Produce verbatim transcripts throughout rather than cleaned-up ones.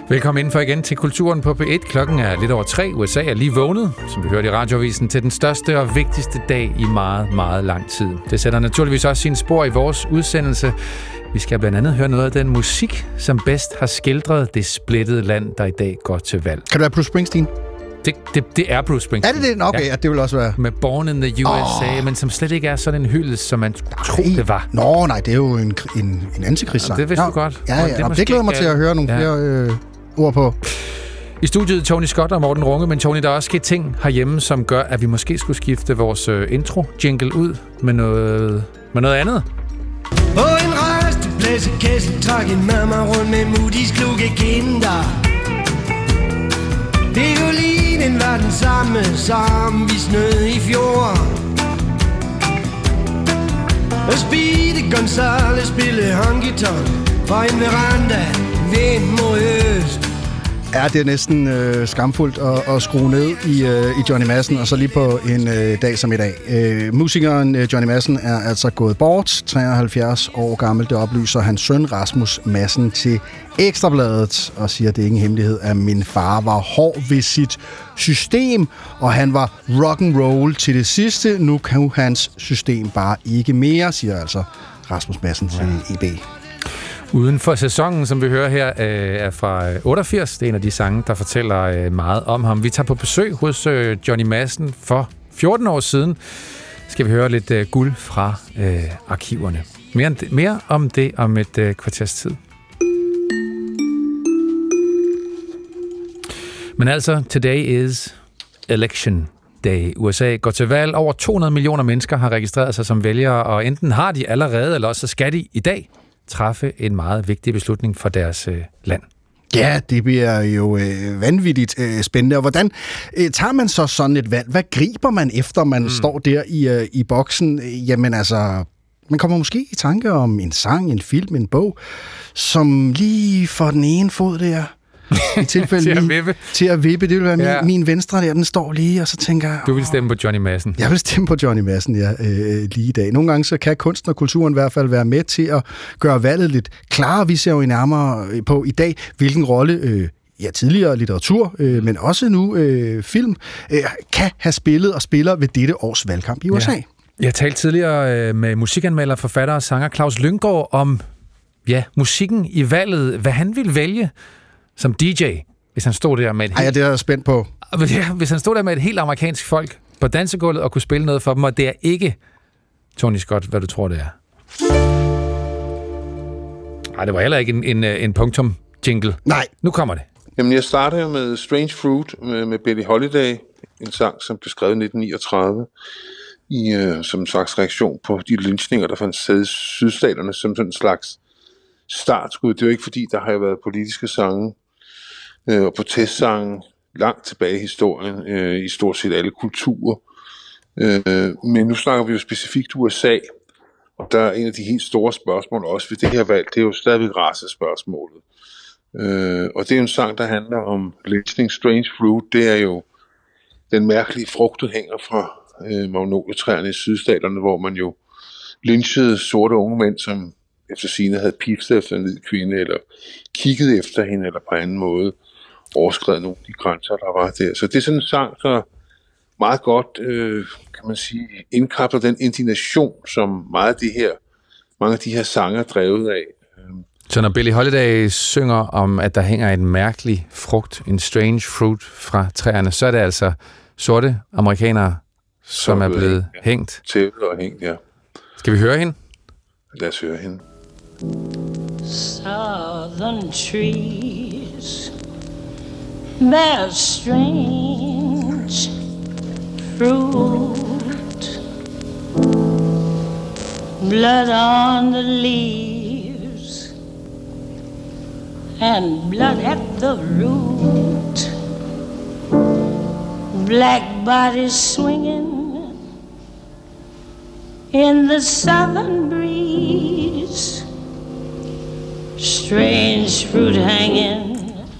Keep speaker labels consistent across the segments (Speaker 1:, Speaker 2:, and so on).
Speaker 1: Velkommen indenfor igen til Kulturen på P et. Klokken er lidt over tre. U S A er lige vågnet, som vi hørte i radioavisen, til den største og vigtigste dag i meget, meget lang tid. Det sætter naturligvis også sine spor i vores udsendelse. Vi skal blandt andet høre noget af den musik, som bedst har skildret det splittede land, der i dag går til valg.
Speaker 2: Kan det være Bruce Springsteen?
Speaker 1: Det, det, det er Bruce Springsteen.
Speaker 2: Er det det? Okay, ja. Ja, det vil også være.
Speaker 1: Med Born in the U S A, oh. men som slet ikke er sådan en hyldest, som man tror det var.
Speaker 2: Nå, nej, det er jo en, en, en antikrigssang.
Speaker 1: Ja, det vidste du godt.
Speaker 2: Ja, ja, det, ja, det glæder mig til at høre nogle ja. flere øh, ord på.
Speaker 1: I studiet Tony Scott og Morten Runge, men Tony, der er også sket ting herhjemme, som gør, at vi måske skulle skifte vores øh, intro-jingle ud med noget, med noget andet.
Speaker 3: På en rejste blæsekasse trak en mamma rundt med Moody's kluge kinder. Violinen var den samme, som vi snød i fjor. Og Speedy Gonzales spillede honky-tonk fra en veranda, vind mod øst.
Speaker 2: Ja, det er næsten øh, skamfuldt at, at skrue ned i, øh, i Johnny Madsen, og så lige på en øh, dag som i dag. Øh, musikeren øh, Johnny Madsen er altså gået bort, treoghalvfjerds år gammel. Det oplyser hans søn Rasmus Madsen til Ekstra Bladet, og siger, at det er ingen hemmelighed, at min far var hård ved sit system, og han var rock and roll til det sidste. Nu kan hans system bare ikke mere, siger altså Rasmus Madsen til E B.
Speaker 1: Uden for sæsonen, som vi hører her, er fra otteogfirs. Det er en af de sange, der fortæller meget om ham. Vi tager på besøg hos Johnny Madsen for fjorten år siden. Skal vi høre lidt guld fra øh, arkiverne. Mere, mere om det om et øh, kvarters tid. Men altså, today is election day. U S A går til valg. Over to hundrede millioner mennesker har registreret sig som vælgere, og enten har de allerede, eller også skal de i dag træffe en meget vigtig beslutning for deres øh, land.
Speaker 2: Ja, det bliver jo øh, vanvittigt øh, spændende. Og hvordan øh, tager man så sådan et valg? Hvad griber man efter, man mm. står der i, øh, i boksen? Jamen altså, man kommer måske i tanke om en sang, en film, en bog, som lige får den ene fod der. I tilfælde
Speaker 1: til, at
Speaker 2: lige, til at vippe. Det vil være min,
Speaker 1: ja.
Speaker 2: min venstre der, den står lige, og så tænker jeg...
Speaker 1: Du vil stemme på Johnny Madsen.
Speaker 2: Jeg vil stemme på Johnny Madsen, ja, øh, lige i dag. Nogle gange så kan kunsten og kulturen i hvert fald være med til at gøre valget lidt klarere. Vi ser jo nærmere på i dag, hvilken rolle... Øh, ja, tidligere litteratur, øh, men også nu øh, film, øh, kan have spillet og spiller ved dette års valgkamp i U S A.
Speaker 1: Ja. Jeg talte tidligere øh, med musikanmelder, forfatter og sanger Claus Lynggaard om ja, musikken i valget, hvad han ville vælge som D J, hvis han stod der med et helt...
Speaker 2: Ej, ja, det er jeg spændt på.
Speaker 1: Ja, hvis han stod der med et helt amerikansk folk på dansegulvet og kunne spille noget for dem, og det er ikke Tony Scott, hvad du tror, det er. Nej, det var heller ikke en, en, en punktum-jingle.
Speaker 2: Nej.
Speaker 1: Nu kommer det.
Speaker 4: Jamen, jeg starter jo med Strange Fruit med, med Billie Holiday, en sang, som blev skrevet i nitten niogtredive, i, øh, som en slags reaktion på de lynchninger, der fandt sted i sydstaterne, som sådan en slags startskud. Det er jo ikke fordi, der har jo været politiske sange øh, og protestsange langt tilbage i historien, øh, i stort set alle kulturer. Øh, men nu snakker vi jo specifikt U S A, og der er en af de helt store spørgsmål også ved det her valg, det er jo stadigvæk racespørgsmålet. Øh, og det er jo en sang, der handler om lynchning. Strange Fruit, det er jo den mærkelige frugt, der hænger fra øh, magnolietræerne i sydstaterne, hvor man jo lynchede sorte unge mænd, som efter sigende havde piftet efter en hvid kvinde, eller kigget efter hende, eller på anden måde overskredet nogle af de grænser, der var der. Så det er sådan en sang, der meget godt, øh, kan man sige, indkapsler den indignation, som meget af de her, mange af de her sange er drevet af.
Speaker 1: Så når Billie Holiday synger om, at der hænger en mærkelig frugt, en strange fruit fra træerne, så er det altså sorte amerikanere, som, som er blevet ja. hængt.
Speaker 4: Tævet og hængt, ja.
Speaker 1: Skal vi høre hende?
Speaker 4: Lad os høre hende.
Speaker 5: Southern trees bear strange fruit, blood on the leaves and blood at the root, black bodies swinging in the southern breeze, strange fruit hanging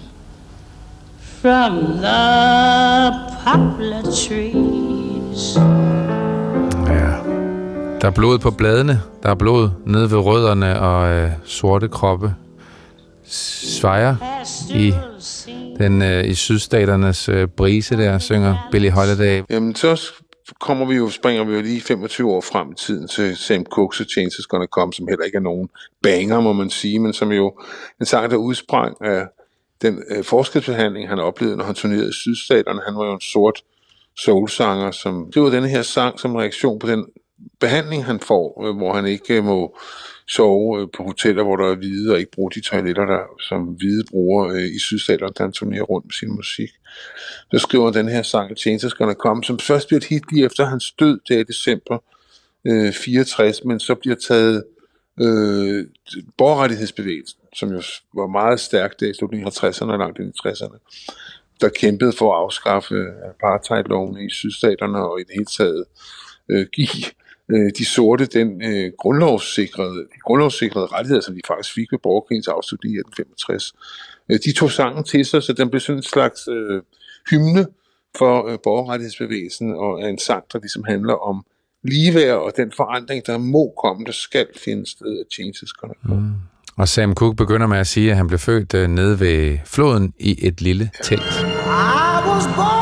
Speaker 5: from the poplar trees.
Speaker 1: Ja, der er blod på bladene, der er blod nede ved rødderne, og øh, sorte kroppe svejer i den øh, i sydstaternes øh, brise der, synger Billie Holiday.
Speaker 4: Jamen, så kommer vi jo, springer vi jo lige femogtyve år frem i tiden til Sam Cooke's Change Is Gonna Come, som heller ikke er nogen banger, må man sige, men som jo en sang, der udsprang af den øh, forskelsbehandling, han oplevede, når han turnerede i sydstaterne. Han var jo en sort soulsanger, som det var denne her sang som reaktion på den behandling, han får, øh, hvor han ikke øh, må sove øh, på hoteller, hvor der er hvide, og ikke bruge de toiletter, der som hvide bruger øh, i sydstaterne, da han turnerer rundt med sin musik. Så skriver den her sang, Change Is Gonna Come, som først bliver et hit lige efter hans død, der i december øh, fireogtres, men så bliver taget øh, borgerrettighedsbevægelsen, som jo var meget stærk der i slutningen af halvtredserne og langt ind i tresserne, der kæmpede for at afskaffe apartheidlovene i sydstaterne og i det hele taget øh, give øh, de sorte den øh, grundlovssikrede, de grundlovssikrede rettigheder, som de faktisk fik ved borgerkrigens afslutning i atten femogtres. Øh, de tog sangen til sig, så den blev sådan en slags øh, hymne for øh, borgerrettighedsbevægelsen, og er en sang, der ligesom handler om ligeværd og den forandring, der må komme, der skal finde sted af Change Is Gonna Come. Mm.
Speaker 1: Og Sam Cooke begynder med at sige, at han blev født øh, nede ved floden i et lille telt.
Speaker 3: I was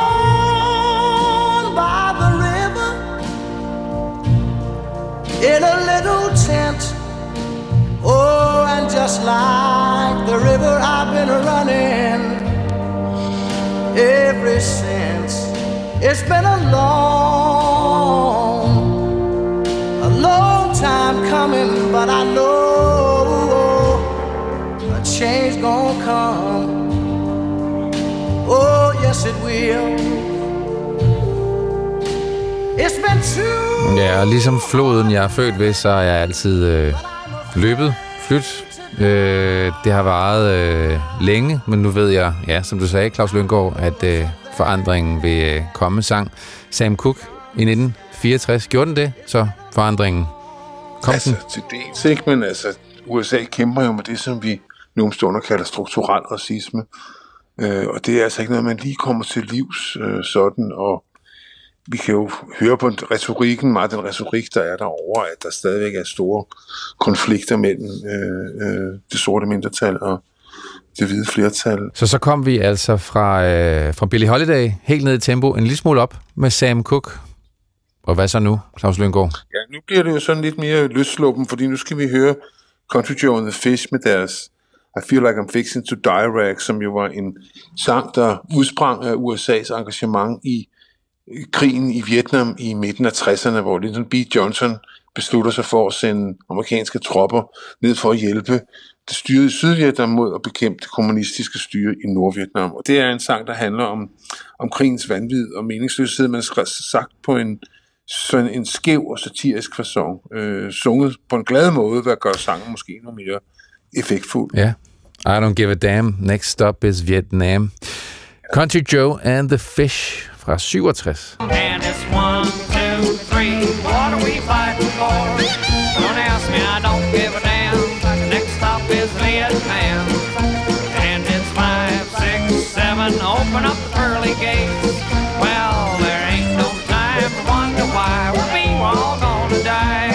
Speaker 3: born by the river in a little tent. Oh, and just like the river I've been running ever since. It's been a long, a long time coming, but I know a change gonna come. Oh, yes it will. It's been too.
Speaker 1: Ja, og ligesom floden, jeg er født ved, så er jeg altid øh, løbet, flyt. Øh, det har varet øh, længe, men nu ved jeg, ja, som du sagde, Claus Lynggaard, at øh, forandringen vil øh, komme, sang Sam Cooke i nitten fireogtres. Gjorde den det, så forandringen kom
Speaker 4: altså,
Speaker 1: den?
Speaker 4: til dels ikke, men altså, U S A kæmper jo med det, som vi nu om stunder kalder strukturel racisme. Øh, og det er altså ikke noget, man lige kommer til livs øh, sådan, og vi kan jo høre på retorikken, meget den retorik, der er derovre, at der stadigvæk er store konflikter mellem øh, øh, det sorte mindretal og det hvide flertal.
Speaker 1: Så så kom vi altså fra, øh, fra Billie Holiday helt ned i tempo, en lille smule op med Sam Cooke. Og hvad så nu, Claus Lynggaard?
Speaker 4: Ja, nu bliver det jo sådan lidt mere løsluppen, fordi nu skal vi høre Country Joe and the Fish med deres I Feel Like I'm Fixing to Die Rag, som jo var en sang, der udsprang af U S A's engagement i krigen i Vietnam i midten af tresserne, hvor Lyndon B. Johnson beslutter sig for at sende amerikanske tropper ned for at hjælpe det styret i Sydvietnam mod at bekæmpe det kommunistiske styre i Nordvietnam. Og det er en sang, der handler om, om krigens vanvid og meningsløshed, men sagt på en, sådan en skæv og satirisk facon. Øh, sunget på en glad måde, hvad gør sangen måske endnu mere effektfuld.
Speaker 1: Ja, yeah. I don't give a damn. Next stop is Vietnam. Country Joe and the Fish fra syvogtres.
Speaker 6: And it's one, two, three, what are we fighting for? Don't ask me, I don't give a damn. Next stop is Vietnam. And it's five, six, seven, open up the pearly gates. Well, there ain't no time to wonder why we were all gonna die.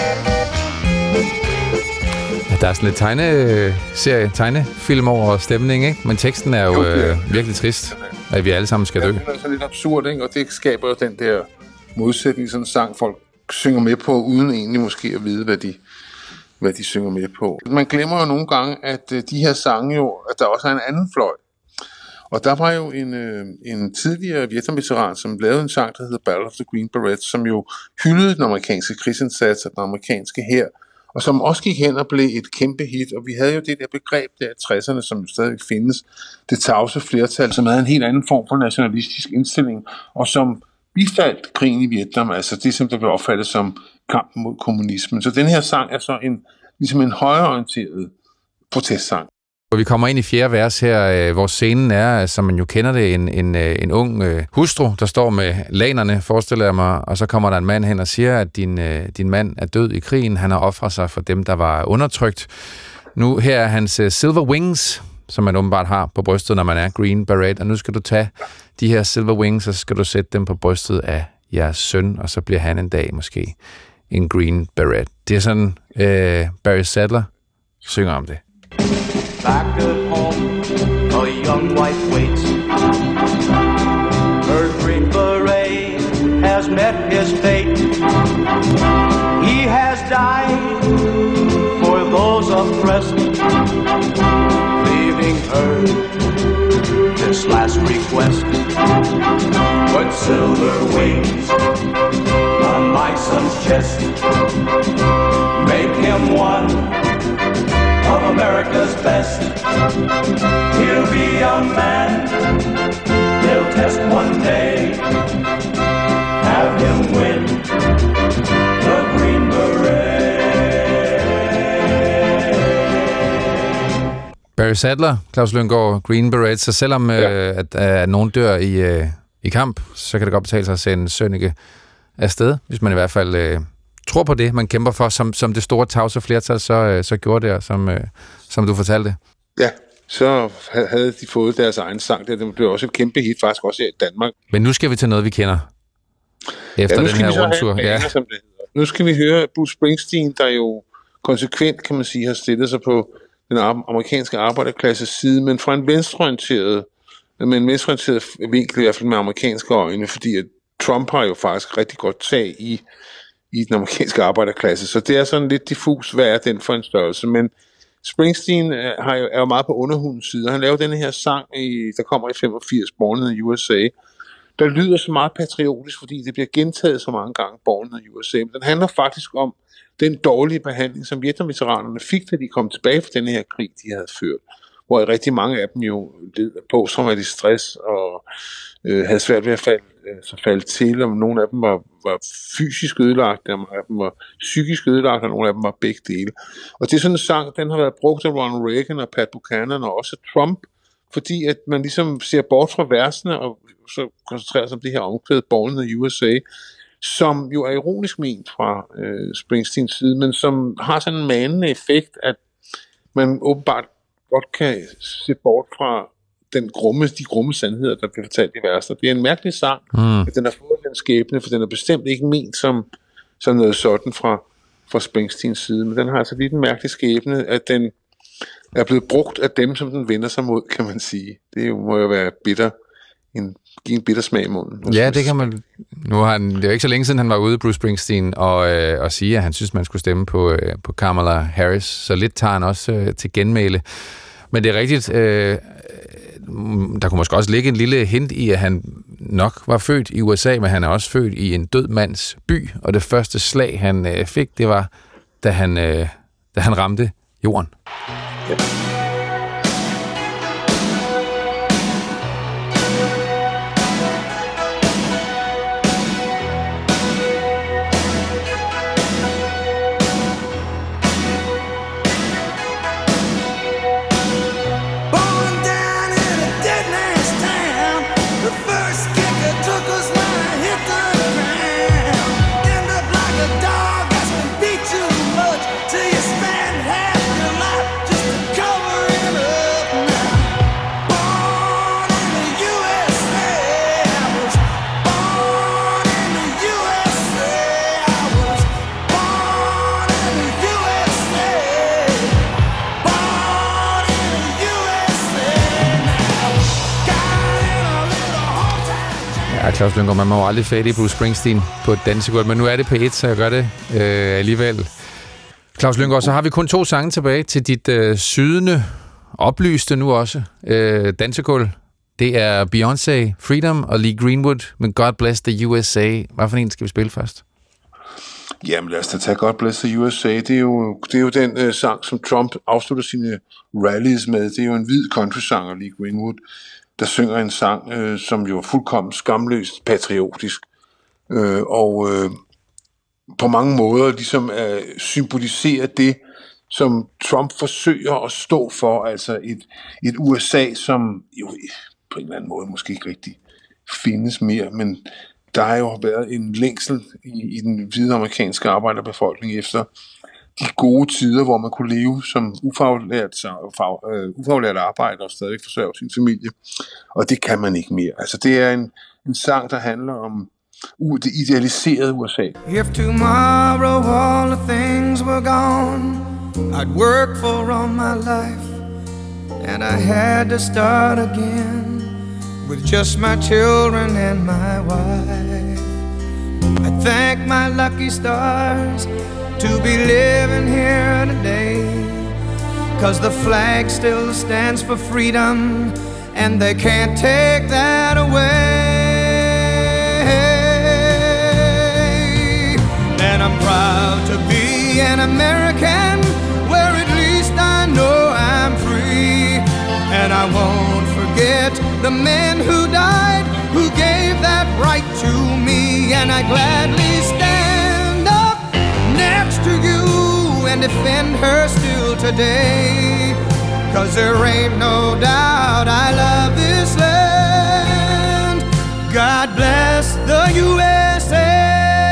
Speaker 1: Der er sådan lidt tegneserie, tegnefilm over stemning, ikke? Men teksten er jo, jo øh, virkelig trist, at vi alle sammen skal dø.
Speaker 4: Ja, det er sådan lidt absurd, ikke? Og det skaber jo den der modsætning, sådan en sang, folk synger med på, uden egentlig måske at vide, hvad de, hvad de synger med på. Man glemmer jo nogle gange, at de her sange jo, at der også er en anden fløj. Og der var jo en, en tidligere Vietnam-veteran, som lavede en sang, der hedder Battle of the Green Berets, som jo hyldede den amerikanske krigsindsats og den amerikanske hær, og som også gik hen og blev et kæmpe hit. Og vi havde jo det der begreb der i tresserne, som stadig findes, det tavse flertal, som havde en helt anden form for nationalistisk indstilling, og som bifaldt krigen i Vietnam, altså det, som der blev opfattet som kampen mod kommunismen. Så den her sang er så en, ligesom en højreorienteret protestsang.
Speaker 1: Og vi kommer ind i fjerde vers her, hvor scenen er, som man jo kender det, en, en, en ung øh, hustru, der står med lanerne, forestiller jeg mig, og så kommer der en mand hen og siger, at din, øh, din mand er død i krigen, han har offret sig for dem, der var undertrykt. Nu her er hans øh, silver wings, som man åbenbart har på brystet, når man er Green Beret, og nu skal du tage de her silver wings, og så skal du sætte dem på brystet af jeres søn, og så bliver han en dag måske en Green Beret. Det er sådan, øh, Barry Sadler synger om det.
Speaker 7: Back at home
Speaker 3: a young wife waits. Her green beret has met his fate. He has died for those oppressed, leaving her this last request. Put silver wings on my son's chest. Make him one of America's best. He'll be a man they'll test one day. Have him win the Green Beret.
Speaker 1: Barry Sadler, Claus Lynggaard, Green Beret. Så selvom ja. øh, at, at nogen dør i, øh, i kamp, så kan det godt betale sig at sende Sønneke afsted, hvis man i hvert fald øh, tror på det, man kæmper for, som, som det store tavse flertal, så, øh, så gjorde det, som, øh, som du fortalte.
Speaker 4: Ja, så havde de fået deres egen sang. Det blev også et kæmpe hit, faktisk også i Danmark.
Speaker 1: Men nu skal vi til noget, vi kender. Efter ja, den her rundtur.
Speaker 4: Ja. Som det hedder. Nu skal vi høre Bruce Springsteen, der jo konsekvent, kan man sige, har stillet sig på den amerikanske arbejderklasses side, men fra en venstreorienteret, med en venstreorienteret vinkel, i hvert fald med amerikanske øjne, fordi at Trump har jo faktisk rigtig godt tag i, i den amerikanske arbejderklasse, så det er sådan lidt diffus, hvad er den for en størrelse, men Springsteen har jo, er jo meget på underhundens side, og han laver denne her sang, i, der kommer i femogfirs, Born in the U S A, der lyder så meget patriotisk, fordi det bliver gentaget så mange gange, Born in the U S A, men den handler faktisk om den dårlige behandling, som Vietnamveteranerne fik, da de kom tilbage fra denne her krig, de havde ført, hvor rigtig mange af dem jo led på traumatisk stress og øh, havde svært ved at falde, øh, falde til, og nogle af dem var, var fysisk ødelagt, og nogle af dem var psykisk ødelagt, og nogle af dem var begge dele. Og det er sådan en sang, den har været brugt af Ronald Reagan og Pat Buchanan og også Trump, fordi at man ligesom ser bort fra versene og så koncentrerer sig om det her omkvæd Born in the U S A, som jo er ironisk ment fra øh, Springsteens side, men som har sådan en manende effekt, at man åbenbart godt kan se bort fra den grumme, de grumme sandheder, der bliver fortalt i verser. Det er en mærkelig sang, mm. at den har fået den skæbne, for den er bestemt ikke ment som, som noget sådan fra, fra Springsteens side, men den har altså lige den mærkelige skæbne, at den er blevet brugt af dem, som den vender sig mod, kan man sige. Det jo, må jo være bitter, en, give en bitter smag i munden.
Speaker 1: Ja, det kan man. Nu har han, det er jo ikke så længe siden, han var ude, Bruce Springsteen, og, øh, og sige, at han synes, man skulle stemme på, øh, på Kamala Harris, så lidt tager han også øh, til genmæle. Men det er rigtigt, øh, der kunne måske også ligge en lille hint i, at han nok var født i U S A, men han er også født i en død mands by, og det første slag, han øh, fik, det var, da han, øh, da han ramte jorden. Ja. Claus Lynggaard, man må jo aldrig fat i Bruce Springsteen på et dansegulv, men nu er det P et, så jeg gør det øh, alligevel. Claus Lynggaard, så har vi kun to sange tilbage til dit øh, sydende, oplyste nu også, øh, dansegulv. Det er Beyoncé, Freedom og Lee Greenwood med God Bless the U S A. Hvad for en skal vi spille først?
Speaker 4: Jamen lad os da tage God Bless the U S A. Det er jo, det er jo den øh, sang, som Trump afslutter sine rallies med. Det er jo en hvid country-sanger, Lee Greenwood, der synger en sang, øh, som jo er fuldkommen skamløst patriotisk, øh, og øh, på mange måder ligesom øh, symboliserer det, som Trump forsøger at stå for, altså et, et U S A, som jo på en eller anden måde måske ikke rigtig findes mere, men der har jo været en længsel i, i den hvide amerikanske arbejderbefolkning efter de gode tider, hvor man kunne leve som ufaglært, fag, øh, ufaglært arbejder og stadig forsørge sin familie. Og det kan man ikke mere. Altså det er en, en sang, der handler om uh, det idealiserede U S A.
Speaker 7: If tomorrow all the things were gone I'd work for all my life and I had to start again with just my children and my wife. I thank my lucky stars to be living here today, 'cause the flag still stands for freedom, and they can't take that away. And I'm proud to be an American, where at least I know I'm free. And I won't forget the men who died, who gave that right to me. And I gladly stand up next to you and defend her still today, 'cause there ain't no doubt I love this land. God bless the U S A.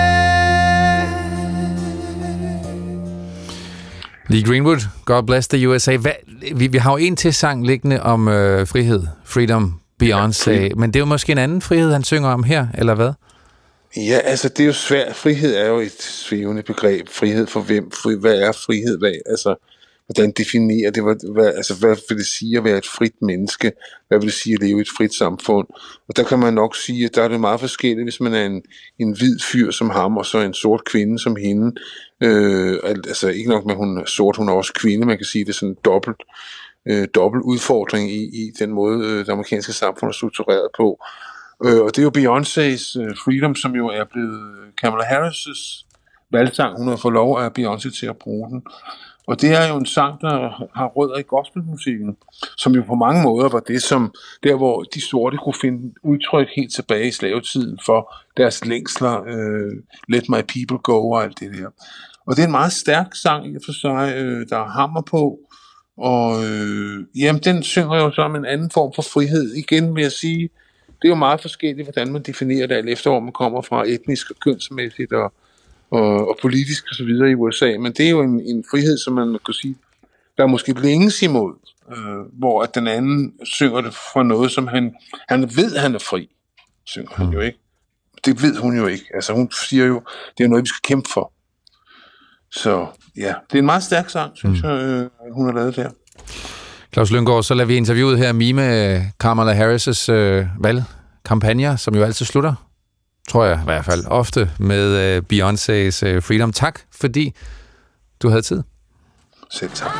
Speaker 1: Lee Greenwood, God bless the U S A. Hvad, vi, vi har jo en til sang liggende om øh, frihed, Freedom, Beyoncé, ja, men det er jo måske en anden frihed, han synger om her, eller hvad?
Speaker 4: Ja, altså det er jo svært. Frihed er jo et svævende begreb. Frihed for hvem? Fri, hvad er frihed? Hvad, altså, hvordan definerer det? Hvad, hvad, altså, hvad vil det sige at være et frit menneske? Hvad vil det sige at leve i et frit samfund? Og der kan man nok sige, at der er det meget forskelligt, hvis man er en, en hvid fyr som ham, og så en sort kvinde som hende. Øh, altså ikke nok med, at hun er sort, hun er også kvinde. Man kan sige, det er sådan en dobbelt, øh, dobbelt udfordring i, i den måde, øh, det amerikanske samfund er struktureret på. Øh, og det er jo Beyoncés øh, Freedom, som jo er blevet Kamala Harris' valgsang. Hun har fået lov af Beyoncé til at bruge den. Og det er jo en sang, der har rødder i gospelmusikken, som jo på mange måder var det, som der, hvor de sorte kunne finde udtryk helt tilbage i slavetiden for deres længsler, øh, Let My People Go og alt det der. Og det er en meget stærk sang i for sig, øh, der er hammer på, og øh, jamen, den synger jo så om en anden form for frihed. Igen vil jeg sige, det er jo meget forskelligt, hvordan man definerer det, alt efter hvor man kommer fra etnisk og kønsmæssigt og Og, og politisk og så videre i U S A, men det er jo en, en frihed, som man kan sige, der er måske længes imod, øh, hvor at den anden synger det for noget, som han, han ved, han er fri, synger han jo ikke. Det ved hun jo ikke. Altså hun siger jo, det er noget, vi skal kæmpe for. Så ja, det er en meget stærk sang, synes mm. jeg, øh, hun har lavet der.
Speaker 1: Claus Lynggaard, så lader vi interviewet her mime Kamala Harris' øh, valgkampagner, som jo altid slutter, tror jeg i hvert fald, ofte med uh, Beyoncé's uh, Freedom. Tak, fordi du havde tid.
Speaker 4: Selv tak.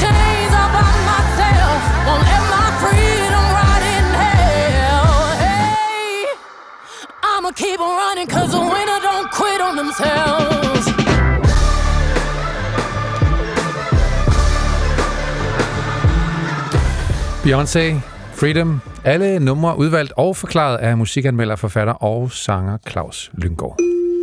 Speaker 1: Beyoncé, Freedom. Alle numre udvalgt og forklaret af musikanmelder, forfatter og sanger Claus Lynggaard.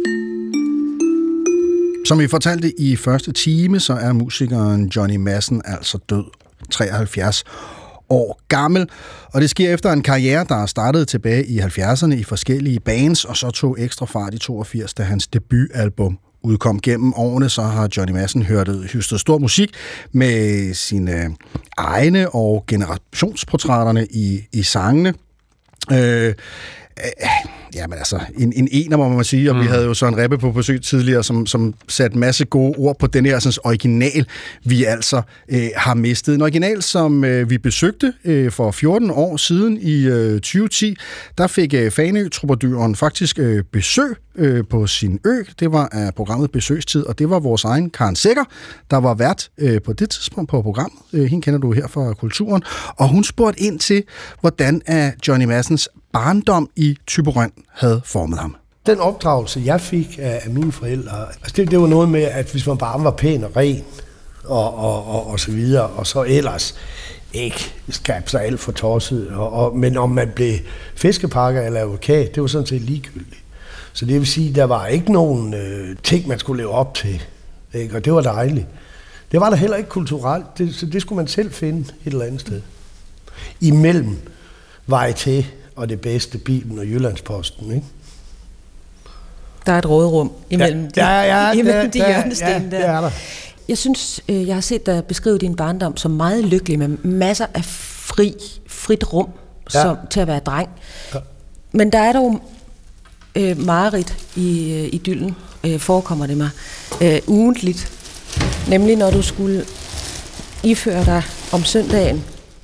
Speaker 2: Som vi fortalte i første time, så er musikeren Johnny Madsen altså død, treoghalvfjerds år gammel. Og det sker efter en karriere, der startede tilbage i halvfjerdserne i forskellige bands, og så tog ekstra fart i toogfirs, da hans debutalbum udkom. Gennem årene, så har Johnny Madsen hørt, høstet stor musik med sine egne og generationsportrætterne i, i sangene. Øh, øh, jamen altså, en, en ener, må man sige, og mm. vi havde jo Søren Rebbe på besøg tidligere, som, som satte en masse gode ord på den her sådan, original, vi altså øh, har mistet. En original, som øh, vi besøgte øh, for fjorten år siden i øh, tyve ti. Der fik øh, Fanø-trubaduren faktisk øh, besøg øh, på sin ø. Det var af programmet Besøgstid, og det var vores egen Karen Sækker, der var vært øh, på det tidspunkt på programmet. Øh, hende kender du her fra Kulturen. Og hun spurgte ind til, hvordan er Johnny Madsens barndom i Thyborøn havde formet ham.
Speaker 8: Den opdragelse, jeg fik af, af mine forældre, altså det, det var noget med, at hvis man bare var pæn og ren, og, og, og, og så videre, og så ellers ikke skab sig alt for tosset, og, og, men om man blev fiskepakker eller advokat, det var sådan set ligegyldigt. Så det vil sige, der var ikke nogen øh, ting, man skulle leve op til, ikke? Og det var dejligt. Det var der heller ikke kulturelt, det, så det skulle man selv finde et eller andet sted. Imellem Vej til og det bedste, Bibelen og Jyllandsposten, ikke?
Speaker 9: Der er et råderum imellem
Speaker 8: ja, ja, ja,
Speaker 9: de, imellem
Speaker 8: der,
Speaker 9: de
Speaker 8: der,
Speaker 9: hjørnesten
Speaker 8: ja,
Speaker 9: der.
Speaker 8: Det er der.
Speaker 9: Jeg synes, jeg har set dig beskrive din barndom som meget lykkelig, med masser af fri, frit rum ja. som, til at være dreng. Ja. Men der er dog øh, mareridt i øh, idyllen, øh, forekommer det mig, øh, ugentligt. Nemlig når du skulle iføre dig om søndagen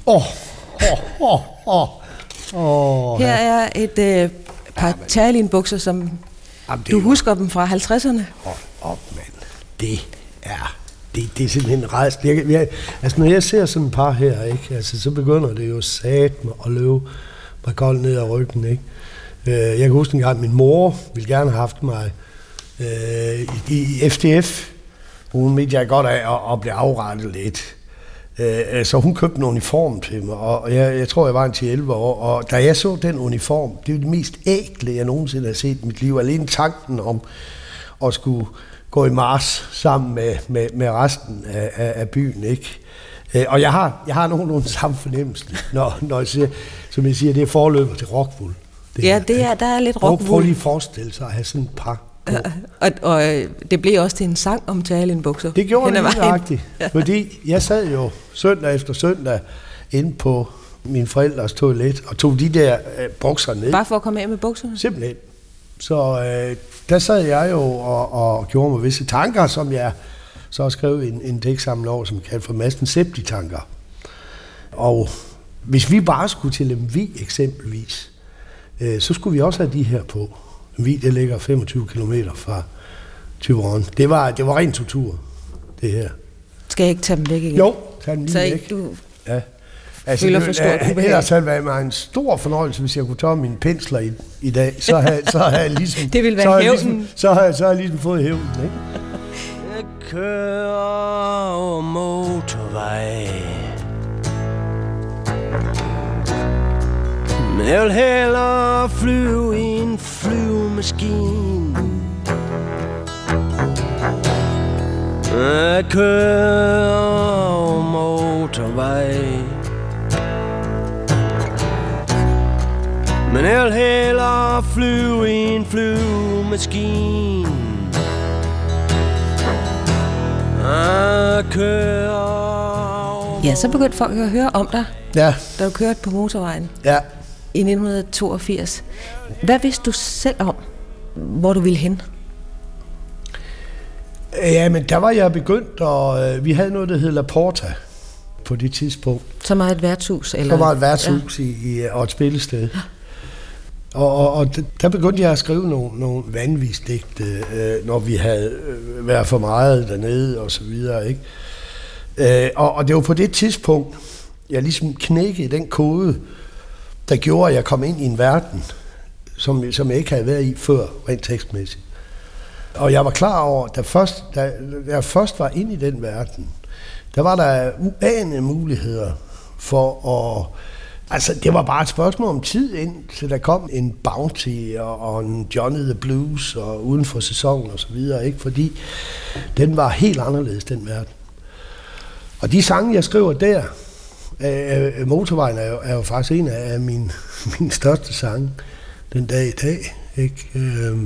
Speaker 8: Åh, åh, åh, åh. Oh,
Speaker 9: Her er et øh, par Terlin-bukser, som jamen, du husker dem fra halvtredserne.
Speaker 8: Hold op, mand. Det er, det, det er simpelthen rædsel. Jeg, altså, når jeg ser sådan et par her, ikke, altså, så begynder det jo satme at løbe mig koldt ned ad ryggen. Ikke? Jeg kan huske en gang, min mor ville gerne have haft mig øh, i, i F D F. Hun mente jeg godt af at, at blive afrettet lidt. Øh, så hun købte en uniform til mig, og jeg, jeg tror, jeg var en ti elleve år, og da jeg så den uniform, det var det mest ægle, jeg nogensinde har set i mit liv. Alene tanken om at skulle gå i march sammen med, med, med resten af, af, af byen, ikke? Øh, og jeg har, jeg har nogenlunde samme fornemmelse, når, når jeg siger, som jeg siger, det er forløber til Rockwool. Det
Speaker 9: ja,
Speaker 8: her,
Speaker 9: det er, der er lidt Rockwool.
Speaker 8: Prøv lige at forestille sig at have sådan et par.
Speaker 9: Ja, og, og det blev også til en sang om Terlin-bukser.
Speaker 8: Det gjorde det lige nøjagtigt, fordi jeg sad jo søndag efter søndag inde på min forældres toilet og tog de der øh, bukser ned.
Speaker 9: Bare for at komme af med bukserne?
Speaker 8: Simpelthen. Så øh, der sad jeg jo og, og gjorde mig visse tanker, som jeg så skrev en, en digtsamling over, som kaldte for Madsen Septi-tanker. Og hvis vi bare skulle til Lemvig eksempelvis, øh, så skulle vi også have de her på. Lemvig, det ligger femogtyve kilometer fra Thyborøn. Det var, det var ren tortur, det her.
Speaker 9: Skal jeg ikke tage dem væk igen?
Speaker 8: Jo, tag dem lige
Speaker 9: så
Speaker 8: væk.
Speaker 9: Ikke, du
Speaker 8: ja. Altså,
Speaker 9: føler for stort ubehag?
Speaker 8: Ellers havde det været mig en stor fornøjelse, hvis jeg kunne tage mine pensler i, i dag. Så havde, så havde jeg ligesom...
Speaker 9: det ville være
Speaker 8: så
Speaker 9: hævden.
Speaker 8: Ligesom, så havde så havde jeg ligesom fået hævden, ikke?
Speaker 10: Jeg kører over motorvej, men jeg vil hellere flyve i en flyvemaskine. Jeg kører over motorvej, men jeg vil hellere flyve i en flyvemaskine. Jeg kører.
Speaker 9: Ja, så begyndte folk at høre om dig,
Speaker 8: ja.
Speaker 9: da du kørte på motorvejen
Speaker 8: ja.
Speaker 9: i nitten toogfirs. Hvad vidste du selv om, hvor du ville hen?
Speaker 8: Ja, men der var jeg begyndt, og vi havde noget, der hed La Porta på det tidspunkt.
Speaker 9: Som var et værtshus? Eller?
Speaker 8: Som var et værtshus ja. i, i, og et spillested. Ja. Og, og, og der begyndte jeg at skrive nogle, nogle vanvidsdigte, øh, når vi havde øh, været for meget dernede og så videre, ikke? Øh, og, og det var på det tidspunkt, jeg ligesom knækkede den kode, der gjorde, at jeg kom ind i en verden, som, som jeg ikke havde været i før, rent tekstmæssigt. Og jeg var klar over, da, først, da jeg først var inde i den verden, der var der uanede muligheder for at... Altså, det var bare et spørgsmål om tid, indtil der kom en Bounty og, og en Johnny the Blues og uden for sæsonen og så videre, ikke? Fordi den var helt anderledes, den verden. Og de sange, jeg skriver der, øh, Motorvejen er jo, er jo faktisk en af mine, mine største sange den dag i dag, ikke? Øh,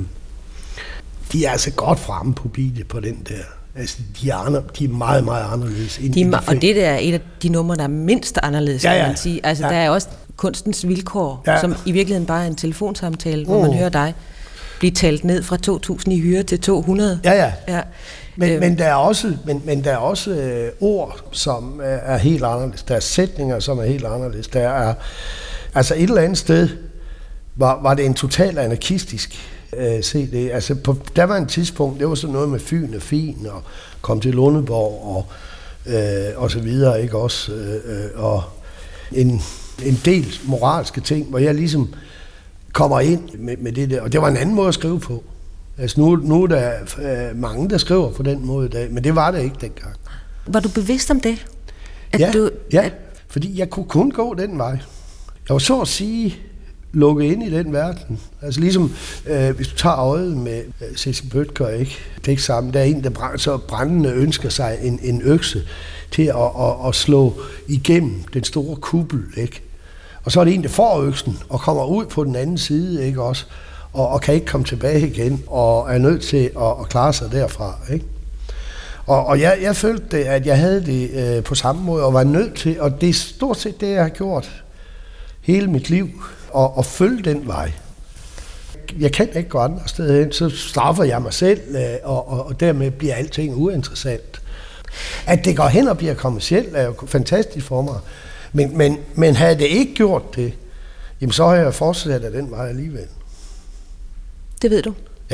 Speaker 8: de er altså godt fremme på beatet på den der. Altså, de er, andre, de er meget, meget anderledes.
Speaker 9: De de og det der er et af de numre, der er mindst anderledes, ja, ja. Kan man sige. Altså, ja. Der er også kunstens vilkår, ja. Som i virkeligheden bare er en telefonsamtale, hvor uh. man hører dig blive talt ned fra to tusind i hyre til to hundrede.
Speaker 8: Ja, ja.
Speaker 9: ja.
Speaker 8: Men,
Speaker 9: øh.
Speaker 8: men der er også, men, men der er også øh, ord, som er, er helt anderledes. Der er sætninger, som er helt anderledes. Der er, altså et eller andet sted var, var det en total anarkistisk C D. Altså på daværende tidspunkt, det var sådan noget med Fyn og Fin og kom til Lundeborg og, øh, og så videre, ikke også? Øh, og en, en del moralske ting, hvor jeg ligesom kommer ind med, med det der. Og det var en anden måde at skrive på. Altså nu, nu er der øh, mange, der skriver på den måde i dag, men det var det ikke dengang.
Speaker 9: Var du bevidst om det? At
Speaker 8: ja,
Speaker 9: du,
Speaker 8: ja,
Speaker 9: at...
Speaker 8: fordi jeg kunne kun gå den vej. Jeg var så at sige lukket ind i den verden. Altså ligesom, øh, hvis du tager øjet med øh, Cecil Bødker, ikke? Det er ikke sammen. Der er en, der brænd, så brændende ønsker sig en, en økse til at, at, at slå igennem den store kuppel, ikke? Og så er det en, der får øksen og kommer ud på den anden side, ikke også? Og, og kan ikke komme tilbage igen, og er nødt til at, at klare sig derfra, ikke? Og, og jeg, jeg følte, det, at jeg havde det øh, på samme måde, og var nødt til, og det er stort set det, jeg har gjort hele mit liv, og, og følge den vej. Jeg kan ikke gå andre steder hen, så straffer jeg mig selv, og, og, og dermed bliver alting uinteressant. At det går hen og bliver kommercielt, er jo fantastisk for mig. Men, men, men havde det ikke gjort det, jamen så har jeg fortsat af den vej alligevel.
Speaker 9: Det ved du?
Speaker 8: Ja.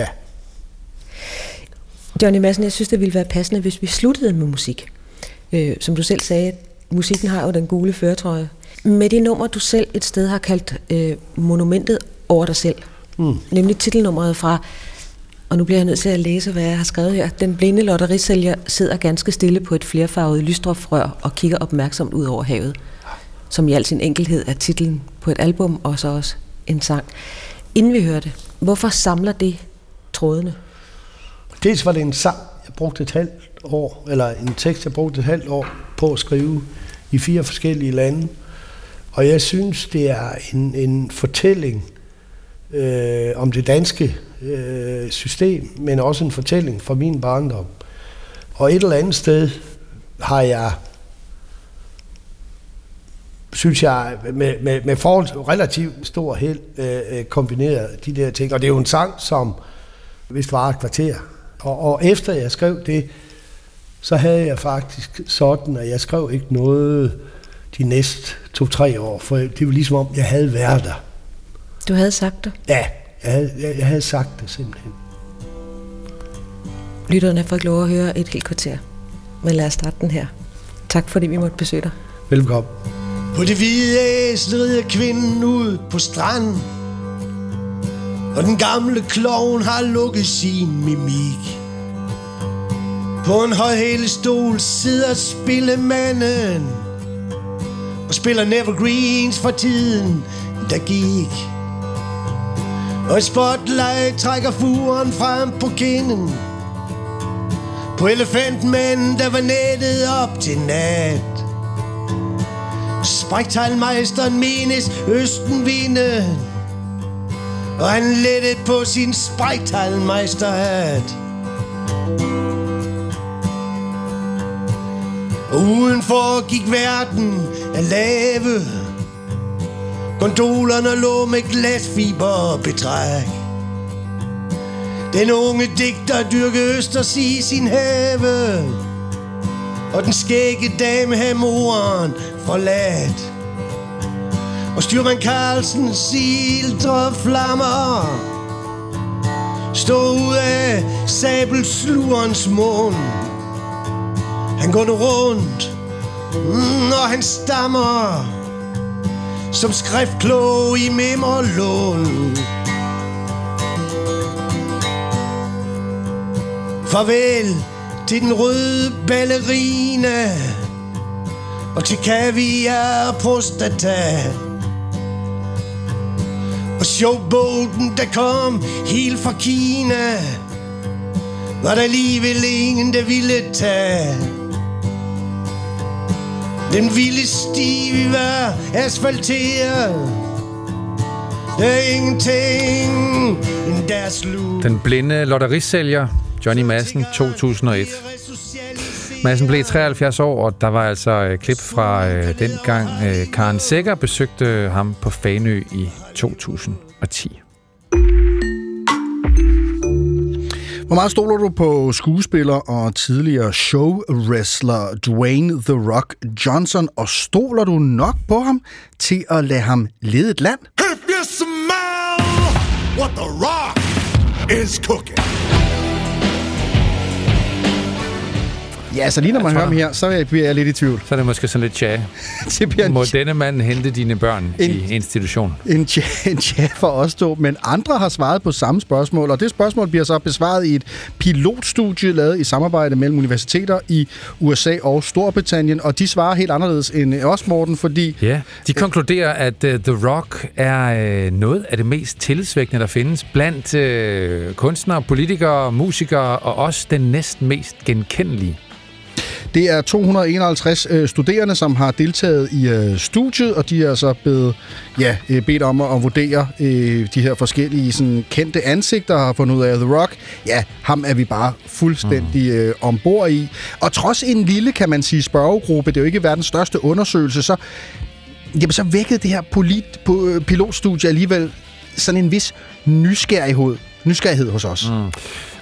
Speaker 9: Johnny Madsen, jeg synes, det ville være passende, hvis vi sluttede med musik. Øh, som du selv sagde, musikken har jo den gule førertrøje. Med det nummer, du selv et sted har kaldt øh, monumentet over dig selv. Mm. Nemlig titelnummeret fra, og nu bliver jeg nødt til at læse, hvad jeg har skrevet her. Den blinde lotterisælger sidder ganske stille på et flerfarvet lysstofrør og kigger opmærksomt ud over havet. Som i al sin enkelhed er titlen på et album, og så også en sang. Inden vi hører det, hvorfor samler det trådene?
Speaker 8: Dels var det en sang, jeg brugte et halvt år, eller en tekst, jeg brugte et halvt år på at skrive i fire forskellige lande. Og jeg synes, det er en, en fortælling øh, om det danske øh, system, men også en fortælling fra min barndom. Og et eller andet sted har jeg, synes jeg, med, med, med forhold relativt stor held øh, kombineret de der ting. Og det er jo en sang, som vist var et kvarter. Og, og efter jeg skrev det, så havde jeg faktisk sådan, at jeg skrev ikke noget de næste to-tre år, for det var ligesom om, jeg havde været der.
Speaker 9: Du havde sagt det?
Speaker 8: Ja, jeg havde, jeg, jeg havde sagt det simpelthen.
Speaker 9: Lytterne får ikke lov at høre et helt kvarter, men lad os starte den her. Tak fordi vi måtte besøge dig.
Speaker 8: Velkommen.
Speaker 10: På det hvide æsel rider kvinden ud på stranden, og den gamle klovn har lukket sin mimik. På en højhælet stol sidder spillemanden og spiller Nevergreens for tiden, der gik. Og et spotlight trækker furen frem på kinden på elefantmanden, der var nettet op til nat. Sprægteilmeisteren menes østenvinden, og han lettede på sin sprægteilmeisterhat. Og udenfor gik verden af lave. Gondolerne lå med glasfiber betræk. Den unge digter dyrkede østers i sin have, og den skægge dame havde moren forladt. Og styrmand Carlsens ildre flammer stod ud af sabelslurens mund. Han går nu rundt, mm, og han stammer som skriftklog i Memmerlund. Farvel til den røde ballerina og til kaviar prostata. Og showboaten, der kom helt fra Kina, var der alligevel ingen, der ville tage. Den vilde sti, vi var asfalteret. Der er ingenting end deres slut.
Speaker 1: Den blinde lotterisælger, Johnny Madsen, to tusind og et. Madsen blev treoghalvfjerds år, og der var altså øh, klip fra øh, dengang øh, Karen Secher besøgte ham på Fanø i to tusind og ti.
Speaker 2: Hvor meget stoler du på skuespiller og tidligere showwrestler Dwayne The Rock Johnson, og stoler du nok på ham til at lade ham lede et land?
Speaker 11: If you smell what The Rock is cooking.
Speaker 2: Ja, så lige når man hører ham her, så bliver jeg lidt i tvivl.
Speaker 1: Så er det måske sådan lidt tja. Må denne mand hente dine børn en, i institution?
Speaker 2: En tja, en tja for os to, men andre har svaret på samme spørgsmål, og det spørgsmål bliver så besvaret i et pilotstudie lavet i samarbejde mellem universiteter i U S A og Storbritannien, og de svarer helt anderledes end os, Morten, fordi...
Speaker 1: Ja, de konkluderer, at uh, The Rock er uh, noget af det mest tillidsvækkende, der findes blandt uh, kunstnere, politikere, musikere og også den næsten mest genkendelige.
Speaker 2: Det er to hundrede og enoghalvtreds øh, studerende, som har deltaget i øh, studiet, og de er så bedt, ja, øh, bedt om at vurdere øh, de her forskellige sådan, kendte ansigter, og har fundet ud af The Rock. Ja, ham er vi bare fuldstændig øh, ombord i. Og trods en lille, kan man sige, spørgegruppe, det er jo ikke verdens største undersøgelse, så, jamen, så vækkede det her polit, på, pilotstudie alligevel sådan en vis nysgerrighed, nysgerrighed hos os. Mm.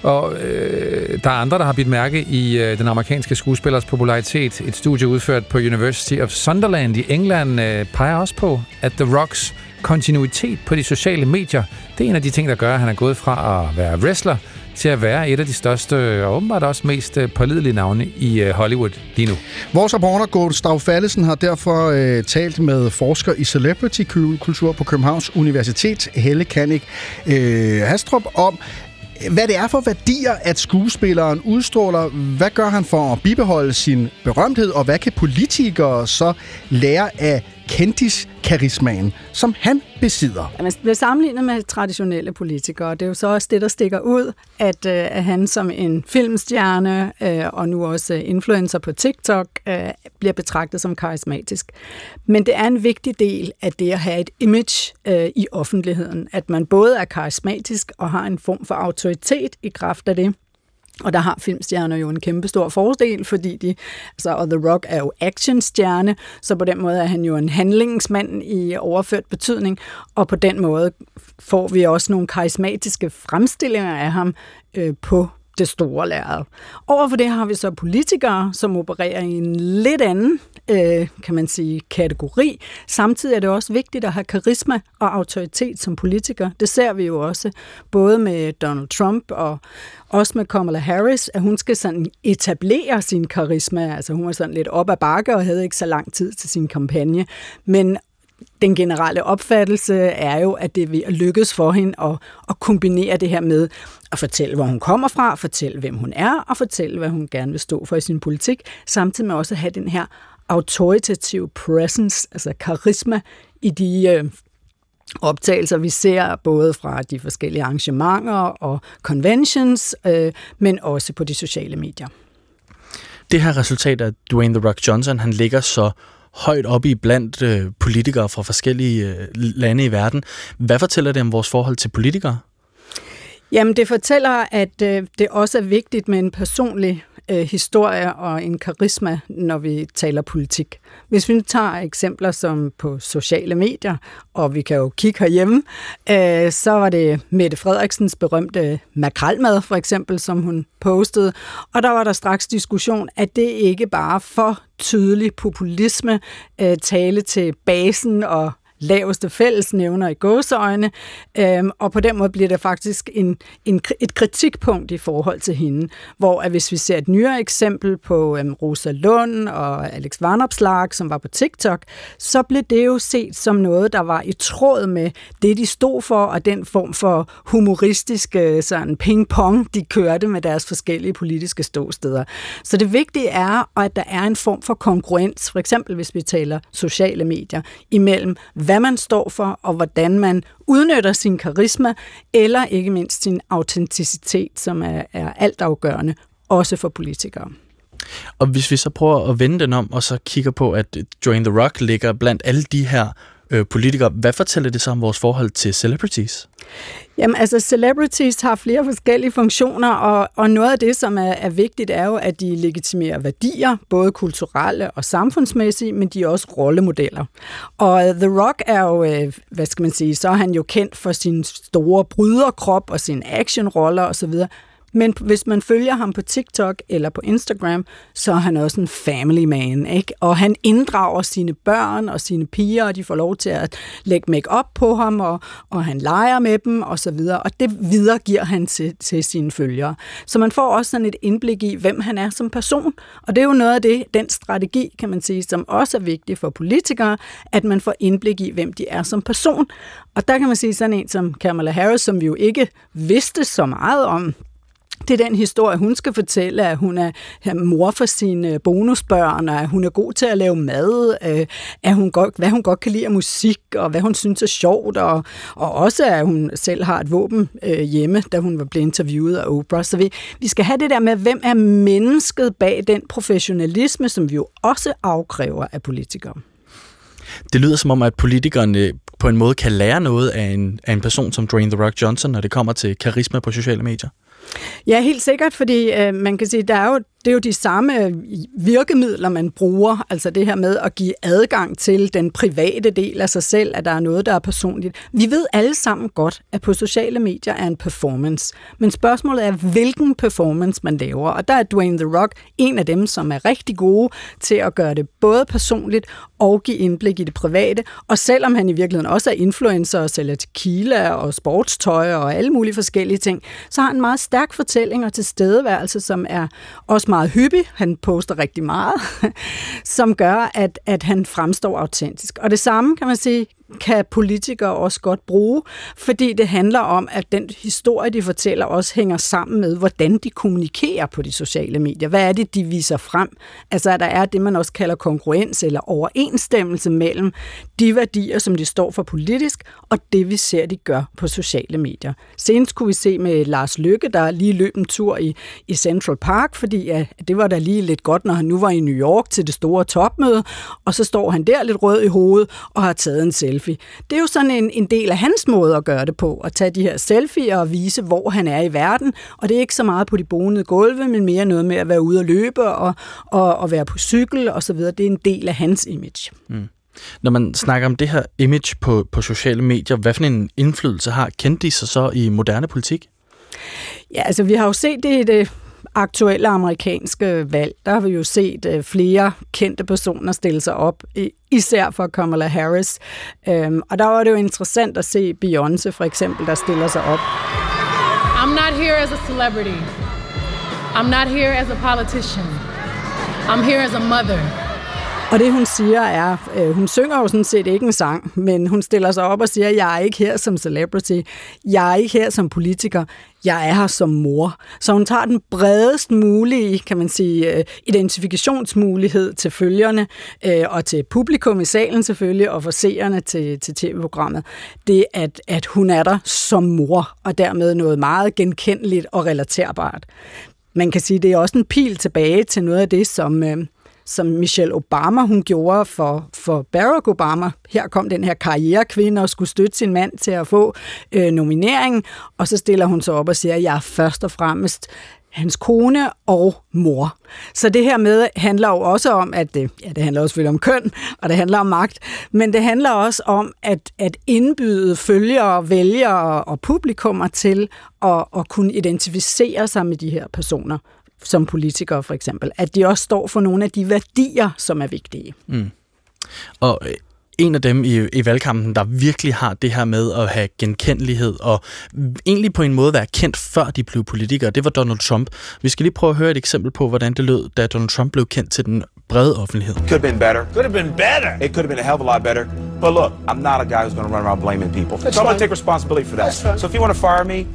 Speaker 1: Og øh, der er andre, der har bidt mærke i øh, den amerikanske skuespillers popularitet. Et studie udført på University of Sunderland i England øh, peger også på, at The Rocks kontinuitet på de sociale medier, det er en af de ting, der gør, at han er gået fra at være wrestler til at være et af de største og åbenbart også mest pålidelige navne i Hollywood lige nu.
Speaker 2: Vores reporter Gustav Fallesen har derfor øh, talt med forsker i celebrity-kultur på Københavns Universitet, Helle Kannik øh, Hastrup, om hvad det er for værdier, at skuespilleren udstråler. Hvad gør han for at bibeholde sin berømthed, og hvad kan politikere så lære af kendiskarismaen, som han besidder?
Speaker 12: Man bliver sammenlignet med traditionelle politikere. Det er jo så også det, der stikker ud, at, øh, at han som en filmstjerne øh, og nu også influencer på TikTok øh, bliver betragtet som karismatisk. Men det er en vigtig del af det at have et image øh, i offentligheden, at man både er karismatisk og har en form for autoritet i kraft af det. Og der har filmstjerner jo en kæmpe stor fordel, fordi de, altså, og The Rock er jo actionstjerne, så på den måde er han jo en handlingsmand i overført betydning, og på den måde får vi også nogle karismatiske fremstillinger af ham øh, på det store lærred. Overfor det har vi så politikere, som opererer i en lidt anden, øh, kan man sige, kategori. Samtidig er det også vigtigt at have karisma og autoritet som politiker. Det ser vi jo også, både med Donald Trump og også med Kamala Harris, at hun skal sådan etablere sin karisma. Altså hun var sådan lidt op ad bakke og havde ikke så lang tid til sin kampagne. Men den generelle opfattelse er jo, at det er ved at lykkes for hende at, at kombinere det her med at fortælle, hvor hun kommer fra, fortælle, hvem hun er, og fortælle, hvad hun gerne vil stå for i sin politik, samtidig med også at have den her autoritative presence, altså karisma, i de øh, optagelser, vi ser både fra de forskellige arrangementer og conventions, øh, men også på de sociale medier.
Speaker 13: Det her resultat af Dwayne The Rock Johnson, han ligger så højt oppe i blandt øh, politikere fra forskellige øh, lande i verden. Hvad fortæller det om vores forhold til politikere?
Speaker 12: Jamen, det fortæller, at øh, det også er vigtigt med en personlig øh, historie og en karisma, når vi taler politik. Hvis vi nu tager eksempler som på sociale medier, og vi kan jo kigge herhjemme, øh, så var det Mette Frederiksens berømte makrelmad, for eksempel, som hun postede, og der var der straks diskussion, at det ikke bare for tydelig populisme, øh, tale til basen og laveste fællesnævner i gåseøjne, øhm, og på den måde bliver det faktisk en, en, et kritikpunkt i forhold til hende, hvor at hvis vi ser et nyere eksempel på øhm, Rosa Lund og Alex Vanopslagh, som var på TikTok, så blev det jo set som noget, der var i tråd med det, de stod for, og den form for humoristiske sådan ping-pong, de kørte med deres forskellige politiske ståsteder. Så det vigtige er, at der er en form for kongruens, for eksempel hvis vi taler sociale medier, imellem hvad man står for, og hvordan man udnytter sin karisma, eller ikke mindst sin autenticitet, som er, er altafgørende, også for politikere.
Speaker 13: Og hvis vi så prøver at vende den om, og så kigger på, at Dwayne The Rock ligger blandt alle de her øh, politikere, hvad fortæller det så om vores forhold til celebrities?
Speaker 12: Jamen altså, celebrities har flere forskellige funktioner, og, og noget af det, som er, er vigtigt, er jo, at de legitimerer værdier, både kulturelle og samfundsmæssige, men de er også rollemodeller. Og The Rock er jo, hvad skal man sige, så er han jo kendt for sin store bryderkrop og sine actionroller osv., men hvis man følger ham på TikTok eller på Instagram, så er han også en family man, ikke? Og han inddrager sine børn og sine piger, og de får lov til at lægge make-up på ham, og, og han leger med dem og så videre, og det videregiver han til, til sine følgere. Så man får også sådan et indblik i, hvem han er som person, og det er jo noget af det, den strategi, kan man sige, som også er vigtig for politikere, at man får indblik i, hvem de er som person. Og der kan man sige sådan en som Kamala Harris, som vi jo ikke vidste så meget om. Det er den historie, hun skal fortælle, at hun er mor for sine bonusbørn, og at hun er god til at lave mad, at hun godt, hvad hun godt kan lide af musik, og hvad hun synes er sjovt, og, og også at hun selv har et våben øh, hjemme, da hun var blevet interviewet af Oprah. Så vi, vi skal have det der med, hvem er mennesket bag den professionalisme, som vi jo også afkræver af politikere.
Speaker 13: Det lyder som om, at politikerne på en måde kan lære noget af en, af en person som Dwayne The Rock Johnson, når det kommer til karisma på sociale medier.
Speaker 12: Ja, helt sikkert, fordi øh, man kan sige, der er jo det er jo de samme virkemidler, man bruger, altså det her med at give adgang til den private del af sig selv, at der er noget, der er personligt. Vi ved alle sammen godt, at på sociale medier er en performance, men spørgsmålet er, hvilken performance man laver, og der er Dwayne The Rock en af dem, som er rigtig gode til at gøre det både personligt og give indblik i det private, og selvom han i virkeligheden også er influencer og sælger tequila og sportstøj og alle mulige forskellige ting, så har han en meget stærk fortælling og tilstedeværelse, som er også meget hyppig. Han poster rigtig meget, som gør, at, at han fremstår autentisk. Og det samme, kan man sige, kan politikere også godt bruge, fordi det handler om, at den historie, de fortæller, også hænger sammen med, hvordan de kommunikerer på de sociale medier. Hvad er det, de viser frem? Altså, at der er det, man også kalder kongruens eller overensstemmelse mellem de værdier, som de står for politisk, og det, vi ser, de gør på sociale medier. Senest kunne vi se med Lars Løkke, der lige løb en tur i, i Central Park, fordi ja, det var da lige lidt godt, når han nu var i New York til det store topmøde, og så står han der lidt rød i hovedet og har taget en selfie. Det er jo sådan en, en del af hans måde at gøre det på, at tage de her selfies og vise, hvor han er i verden, og det er ikke så meget på de bonede gulve, men mere noget med at være ude og løbe og, og, og være på cykel og så videre. Det er en del af hans image. Mm.
Speaker 13: Når man snakker om det her image på, på sociale medier, hvad for en indflydelse har kendisser så i moderne politik?
Speaker 12: Ja, altså vi har jo set det i det aktuelle amerikanske valg. Der har vi jo set uh, flere kendte personer stille sig op, især for Kamala Harris. Um, og der var det jo interessant at se Beyoncé for eksempel, der stiller sig op.
Speaker 14: I'm not here as a celebrity. I'm not here as a politician. I'm here as a mother.
Speaker 12: Og det hun siger er, øh, hun synger jo sådan set ikke en sang, men hun stiller sig op og siger, jeg er ikke her som celebrity, jeg er ikke her som politiker, jeg er her som mor. Så hun tager den bredest mulige, kan man sige, identifikationsmulighed til følgerne øh, og til publikum i salen selvfølgelig, og for seerne til, til tv-programmet. Det er, at, at hun er der som mor, og dermed noget meget genkendeligt og relaterbart. Man kan sige, det er også en pil tilbage til noget af det, som... Øh, som Michelle Obama, hun gjorde for, for Barack Obama. Her kom den her karrierekvinde og skulle støtte sin mand til at få øh, nomineringen, og så stiller hun sig op og siger, at jeg er først og fremmest hans kone og mor. Så det her med handler jo også om, at det, ja, det handler også selvfølgelig om køn, og det handler om magt, men det handler også om at, at indbyde følgere, vælgere og publikummer til at, at kunne identificere sig med de her personer, som politikere for eksempel, at de også står for nogle af de værdier, som er vigtige. Mm.
Speaker 13: Og en af dem i, i valgkampen, der virkelig har det her med at have genkendelighed, og egentlig på en måde være kendt, før de blev politikere, det var Donald Trump. Vi skal lige prøve at høre et eksempel på, hvordan det lød, da Donald Trump blev kendt til den brede offentlighed.
Speaker 15: Could have been better. Could have been better. It could have been a hell of a lot better. But look, I'm not a guy who's going to run around blaming people. That's so I'm going to take responsibility for that. So if you want to fire me,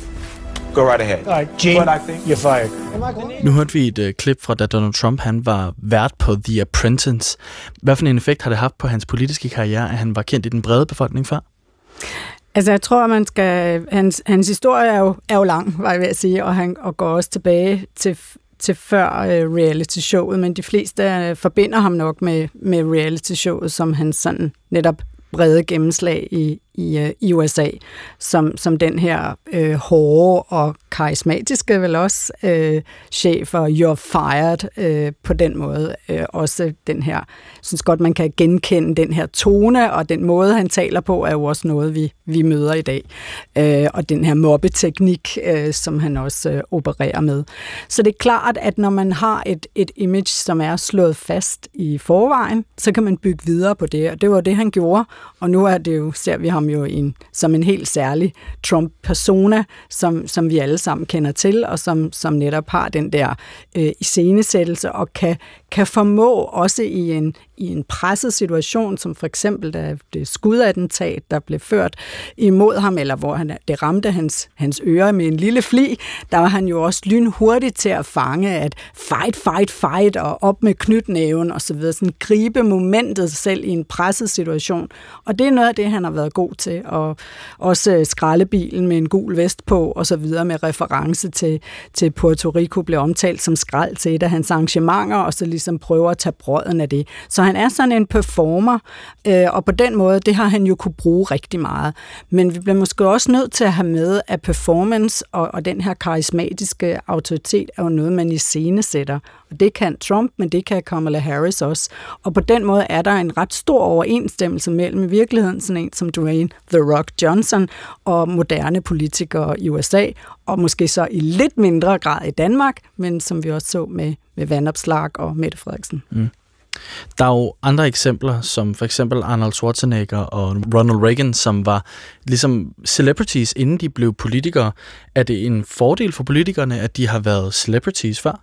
Speaker 15: go right ahead. All right, Gene, but I think you're fired.
Speaker 13: Nu hørte vi et uh, klip fra, da Donald Trump han var vært på The Apprentice. Hvad for en effekt har det haft på hans politiske karriere, at han var kendt i den brede befolkning før?
Speaker 12: Altså, jeg tror, at man skal... Hans, hans historie er jo, er jo lang, var jeg ved at sige, og han og går også tilbage til, til før uh, reality-showet, men de fleste uh, forbinder ham nok med, med reality-showet, som han sådan netop brede gennemslag i, i, i U S A, som, som den her øh, hårde og karismatiske vel også øh, chef for You're Fired øh, på den måde. Øh, også den her, jeg synes godt, man kan genkende den her tone, og den måde, han taler på, er jo også noget, vi, vi møder i dag. Øh, og den her mobbeteknik, øh, som han også øh, opererer med. Så det er klart, at når man har et, et image, som er slået fast i forvejen, så kan man bygge videre på det, og det var det, han gjorde. Og nu er det jo, ser vi ham jo en, som en helt særlig Trump-persona, som, som vi alle sammen kender til, og som, som netop har den der øh, iscenesættelse, og kan, kan formå også i en, i en presset situation, som for eksempel da det skudattentat, der blev ført imod ham, eller hvor han, det ramte hans, hans ører med en lille fli, der var han jo også lynhurtigt til at fange, at fight, fight, fight, og op med knytnæven, og så videre, sådan gribe momentet selv i en presset situation. Og det er noget af det, han har været god til, og også skraldebilen med en gul vest på, og så videre med reference til, til Puerto Rico, blev omtalt som skrald til et af hans arrangementer, og så ligesom prøver at tage brøden af det. Så han er sådan en performer, øh, og på den måde, det har han jo kunne bruge rigtig meget. Men vi bliver måske også nødt til at have med, at performance og, og den her karismatiske autoritet er jo noget, man iscenesætter. Og det kan Trump, men det kan Kamala Harris også. Og på den måde er der en ret stor overensstemmelse mellem i virkeligheden sådan en som Dwayne The Rock Johnson og moderne politikere i U S A, og måske så i lidt mindre grad i Danmark, men som vi også så med, med Vandopslag og Mette Frederiksen.
Speaker 13: Mm. Der er jo andre eksempler, som for eksempel Arnold Schwarzenegger og Ronald Reagan, som var ligesom celebrities, inden de blev politikere. Er det en fordel for politikerne, at de har været celebrities før?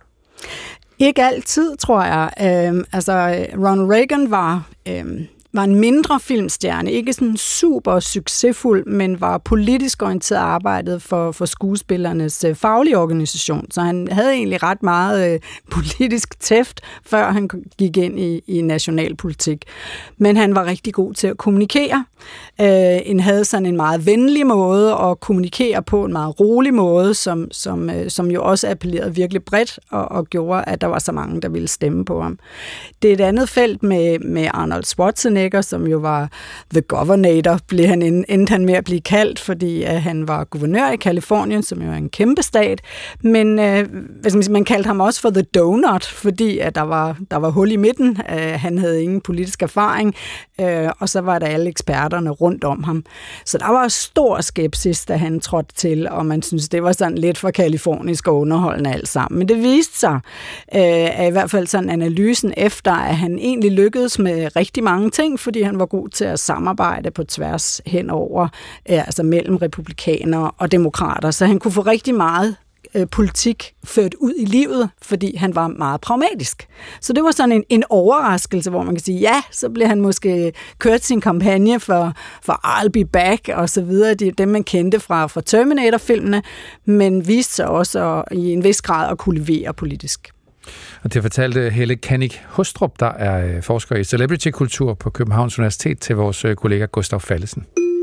Speaker 12: Ikke altid, tror jeg. Øhm, altså, Ronald Reagan var... Øhm, var en mindre filmstjerne, ikke sådan super succesfuld, men var politisk orienteret arbejdet for, for skuespillernes øh, faglige organisation. Så han havde egentlig ret meget øh, politisk tæft, før han gik ind i, i nationalpolitik. Men han var rigtig god til at kommunikere. Øh, han havde sådan en meget venlig måde at kommunikere på, en meget rolig måde, som, som, øh, som jo også appellerede virkelig bredt og, og gjorde, at der var så mange, der ville stemme på ham. Det er et andet felt med, med Arnold Schwarzenegger, som jo var The Governator, blev han endte han med at blive kaldt, fordi at han var guvernør i Kalifornien, som jo er en kæmpe stat. Men øh, hvad skal man sige, man kaldte ham også for The Donut, fordi at der var, der var hul i midten. Øh, han havde ingen politisk erfaring, øh, og så var der alle eksperterne rundt om ham. Så der var stor skepsis, da han trådte til, og man synes, det var sådan lidt for kalifornisk og underholdende alt sammen. Men det viste sig, øh, i hvert fald sådan analysen efter, at han egentlig lykkedes med rigtig mange ting, fordi han var god til at samarbejde på tværs henover, øh, altså mellem republikanere og demokrater. Så han kunne få rigtig meget øh, politik ført ud i livet, fordi han var meget pragmatisk. Så det var sådan en, en overraskelse, hvor man kan sige, ja, så blev han måske kørt sin kampagne for, for I'll be back og så videre, de, dem man kendte fra, fra Terminator-filmene, men viste sig også at, i en vis grad at kunne levere politisk.
Speaker 1: Og det fortalte Helle Kannik Hostrup, der er forsker i celebrity-kultur på Københavns Universitet, til vores kollega Gustav Fallesen.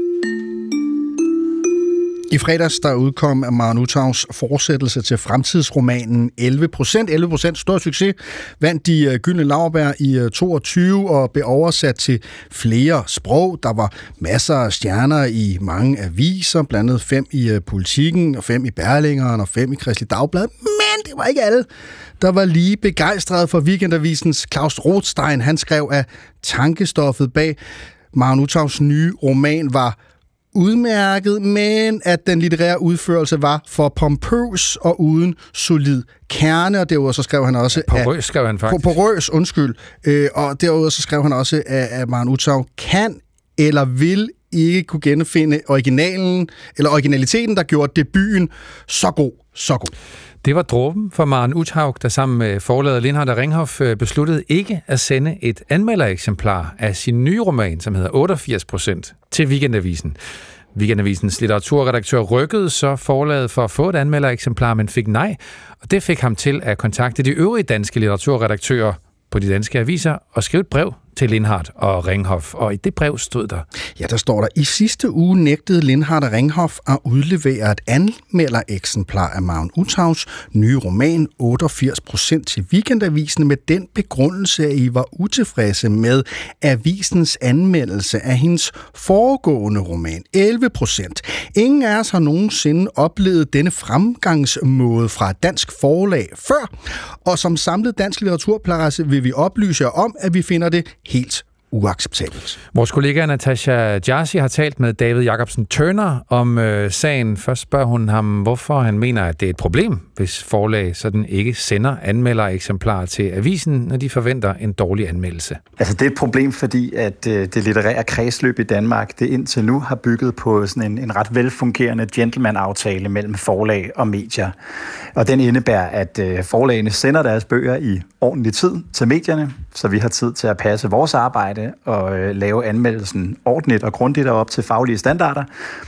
Speaker 2: I fredags der udkom Maren Uthaugs fortsættelse til fremtidsromanen elleve procent. elleve procent stor succes, vandt de gyldne laurbær i toogtyve og blev oversat til flere sprog. Der var masser af stjerner i mange aviser, blandt andet fem i Politiken, og fem i Berlingeren og fem i Kristeligt Dagblad. Men det var ikke alle, der var lige begejstrede for Weekendavisens Claus Rothstein. Han skrev, at tankestoffet bag Maren Uthaugs nye roman var udmærket, men at den litterære udførelse var for pompøs og uden solid kerne, og derudover så skrev han også...
Speaker 1: Ja, porøs skrev han faktisk.
Speaker 2: Porøs, undskyld. Øh, og derudover så skrev han også, at, at Maren Uthaug kan eller vil ikke kunne genfinde originalen, eller originaliteten, der gjorde debuten så god, så god.
Speaker 1: Det var dråben for Maren Uthaug, der sammen med forlaget Lindhardt og Ringhof besluttede ikke at sende et anmeldereksemplar af sin nye roman, som hedder otteogfirs procent, til Weekendavisen. Weekendavisens litteraturredaktør rykkede så forlaget for at få et anmeldereksemplar, men fik nej, og det fik ham til at kontakte de øvrige danske litteraturredaktører på de danske aviser og skrive et brev til Lindhardt og Ringhof, og i det brev stod der...
Speaker 2: Ja, der står der, i sidste uge nægtede Lindhardt og Ringhof at udlevere et anmeldereksemplar af Maren Uthaugs nye roman otteogfirs procent til Weekendavisen med den begrundelse, at I var utilfredse med avisens anmeldelse af hendes foregående roman elleve procent. Ingen af os har nogensinde oplevet denne fremgangsmåde fra et dansk forlag før, og som samlet dansk litteraturpresse vil vi oplyse jer om, at vi finder det helt uacceptabelt.
Speaker 1: Vores kollega Natasha Jarsi har talt med David Jacobsen Turner om øh, sagen. Først spørger hun ham, hvorfor han mener, at det er et problem, hvis forlag sådan ikke sender anmeldereksemplarer til avisen, når de forventer en dårlig anmeldelse.
Speaker 16: Altså det er et problem, fordi at øh, det litterære kredsløb i Danmark, det indtil nu har bygget på sådan en, en ret velfungerende gentleman-aftale mellem forlag og medier. Og den indebærer, at øh, forlagene sender deres bøger i ordentlig tid til medierne, så vi har tid til at passe vores arbejde og øh, lave anmeldelsen ordentligt og grundigt og op til faglige standarder.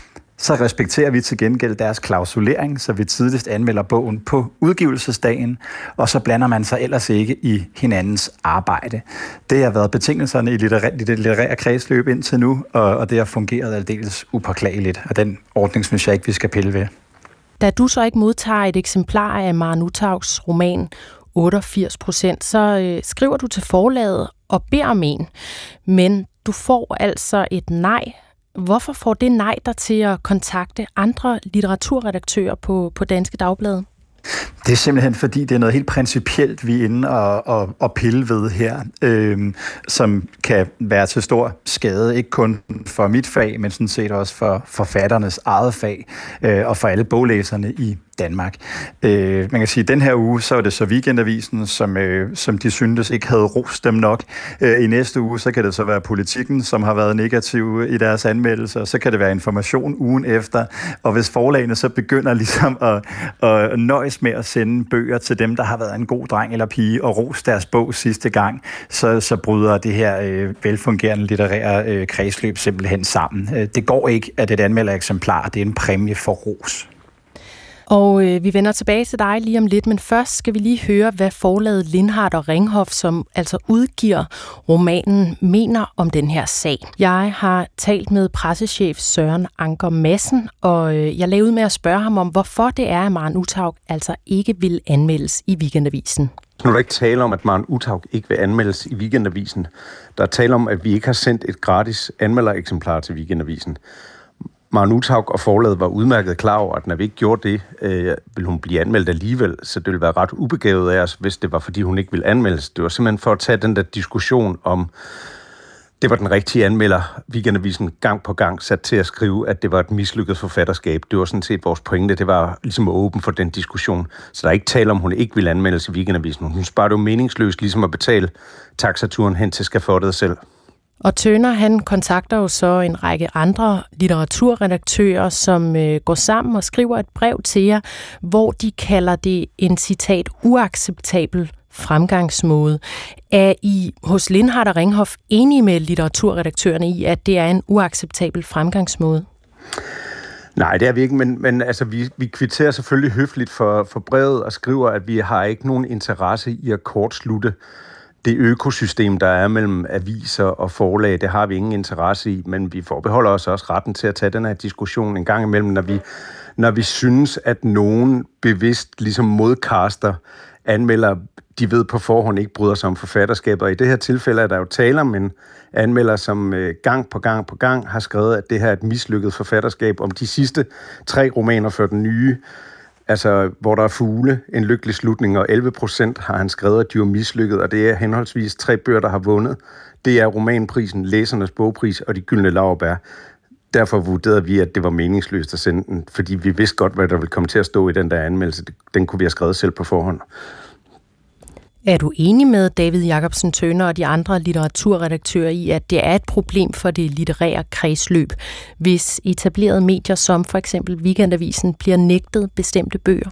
Speaker 16: Så respekterer vi til gengæld deres klausulering, så vi tidligst anmelder bogen på udgivelsesdagen, og så blander man sig ellers ikke i hinandens arbejde. Det har været betingelserne i det litterære kredsløb indtil nu, og, og det har fungeret aldeles upåklageligt, og den ordning synes jeg ikke, vi skal pille ved.
Speaker 17: Da du så ikke modtager et eksemplar af Maren Uthaugs roman otteogfirs procent, så øh, skriver du til forlaget og beder om en. Men du får altså et nej. Hvorfor får det nej dig til at kontakte andre litteraturredaktører på, på Danske Dagblade?
Speaker 16: Det er simpelthen fordi, det er noget helt principielt, vi er inde og, og, og pille ved her, øh, som kan være til stor skade, ikke kun for mit fag, men sådan set også for forfatternes eget fag, øh, og for alle boglæserne i Danmark. Øh, man kan sige, at den her uge, så er det så Weekendavisen, som, øh, som de syntes ikke havde rost dem nok. Øh, I næste uge, så kan det så være Politikken, som har været negativ i deres anmeldelser, så kan det være Information ugen efter, og hvis forlagene så begynder ligesom at, at nøjes med at sende bøger til dem, der har været en god dreng eller pige, og ros deres bog sidste gang, så, så bryder det her øh, velfungerende litterære øh, kredsløb simpelthen sammen. Øh, det går ikke, at et anmeldereksemplar, det er en præmie for ros.
Speaker 17: Og øh, vi vender tilbage til dig lige om lidt, men først skal vi lige høre, hvad forlaget Lindhardt og Ringhof, som altså udgiver romanen, mener om den her sag. Jeg har talt med pressechef Søren Anker Madsen, og øh, jeg lavede med at spørge ham om, hvorfor det er, at Maren Uthaug altså ikke vil anmeldes i Weekendavisen.
Speaker 18: Nu er der ikke tale om, at Maren Uthaug ikke vil anmeldes i Weekendavisen. Der er tale om, at vi ikke har sendt et gratis anmeldereksemplar til Weekendavisen. Maren Uthaug og forlaget var udmærket klar over, at når vi ikke gjorde det, øh, ville hun blive anmeldt alligevel, så det ville være ret ubegavet af os, hvis det var, fordi hun ikke ville anmeldes. Det var simpelthen for at tage den der diskussion om, det var den rigtige anmelder. Weekendavisen gang på gang sat til at skrive, at det var et mislykket forfatterskab. Det var sådan set vores pointe. Det var ligesom åben for den diskussion. Så der er ikke tale om, hun ikke ville anmeldes i Weekendavisen. Hun sparer det jo meningsløst ligesom at betale taxaturen hen til skafottet selv.
Speaker 17: Og Tønder, han kontakter jo så en række andre litteraturredaktører, som øh, går sammen og skriver et brev til jer, hvor de kalder det en citat uacceptabel fremgangsmåde. Er I hos Lindhardt og Ringhof enige med litteraturredaktørerne i, at det er en uacceptabel fremgangsmåde?
Speaker 18: Nej, det er vi ikke, men, men altså, vi, vi kvitterer selvfølgelig høfligt for, for brevet og skriver, at vi har ikke nogen interesse i at kortslutte det økosystem, der er mellem aviser og forlag. Det har vi ingen interesse i, men vi forbeholder os også retten til at tage den her diskussion en gang imellem, når vi, når vi synes, at nogen bevidst ligesom modkaster anmelder, de ved på forhånd ikke bryder sig om forfatterskabet. Og i det her tilfælde er der jo tale om en anmelder, som gang på gang på gang har skrevet, at det her er et mislykket forfatterskab. Om de sidste tre romaner for den nye, altså hvor der er fugle, en lykkelig slutning, og elleve procent har han skrevet, at de er mislykket, og det er henholdsvis tre bøger, der har vundet. Det er romanprisen, læsernes bogpris og de gyldne laurbær. Derfor vurderede vi, at det var meningsløst at sende den, fordi vi vidste godt, hvad der ville komme til at stå i den der anmeldelse. Den kunne vi have skrevet selv på forhånd.
Speaker 17: Er du enig med David Jacobsen Tønder og de andre litteraturredaktører i, at det er et problem for det litterære kredsløb, hvis etablerede medier som for eksempel Weekendavisen bliver nægtet bestemte bøger?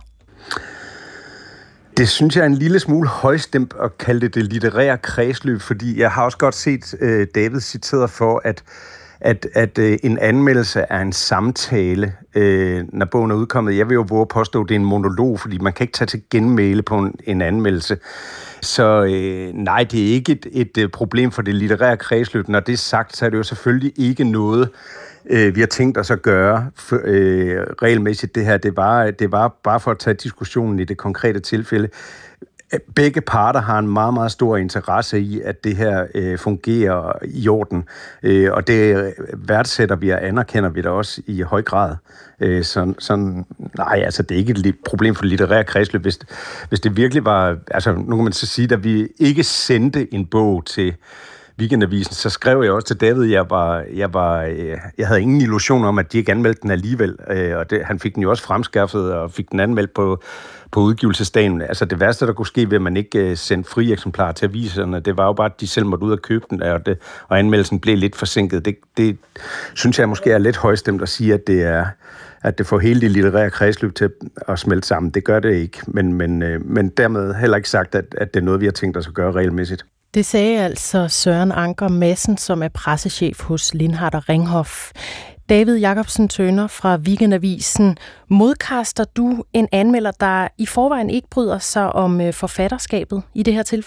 Speaker 18: Det synes jeg er en lille smule højstemt at kalde det det litterære kredsløb, fordi jeg har også godt set uh, David citeret for, at at, at uh, en anmeldelse er en samtale, uh, når bogen er udkommet. Jeg vil jo våge påstå, at det er en monolog, fordi man kan ikke tage til genmæle på en, en anmeldelse. Så uh, nej, det er ikke et, et uh, problem for det litterære kredsløb. Når det er sagt, så er det jo selvfølgelig ikke noget, uh, vi har tænkt os at gøre for, uh, regelmæssigt. Det her, det var, det var bare for at tage diskussionen i det konkrete tilfælde. Begge parter har en meget, meget stor interesse i, at det her øh, fungerer i orden, øh, og det værdsætter vi og anerkender vi da også i høj grad. Øh, så, sådan, nej, altså det er ikke et problem for litterære kredsløb. Hvis, hvis det virkelig var, altså nu kan man så sige, at vi ikke sendte en bog til Weekendavisen, så skrev jeg også til David, jeg var, jeg var, jeg havde ingen illusion om, at de ikke anmeldte den alligevel, øh, og det, han fik den jo også fremskaffet og fik den anmeldt på på udgivelsesdagen. Altså det værste, der kunne ske ved, at man ikke uh, sendte frie eksemplarer til aviserne, det var jo bare, at de selv måtte ud og købe den, og, det, og anmeldelsen blev lidt forsinket. Det, det synes jeg måske er lidt højstemt at sige, at det er at det får hele det litterære kredsløb til at smelte sammen. Det gør det ikke, men, men, uh, men dermed heller ikke sagt, at, at det er noget, vi har tænkt os at gøre regelmæssigt.
Speaker 17: Det sagde altså Søren Anker Madsen, som er pressechef hos Lindhardt og Ringhof. David Jacobsen Tønder fra Weekendavisen. Modkaster du en anmelder, der i forvejen ikke bryder sig om forfatterskabet i det her tilfælde?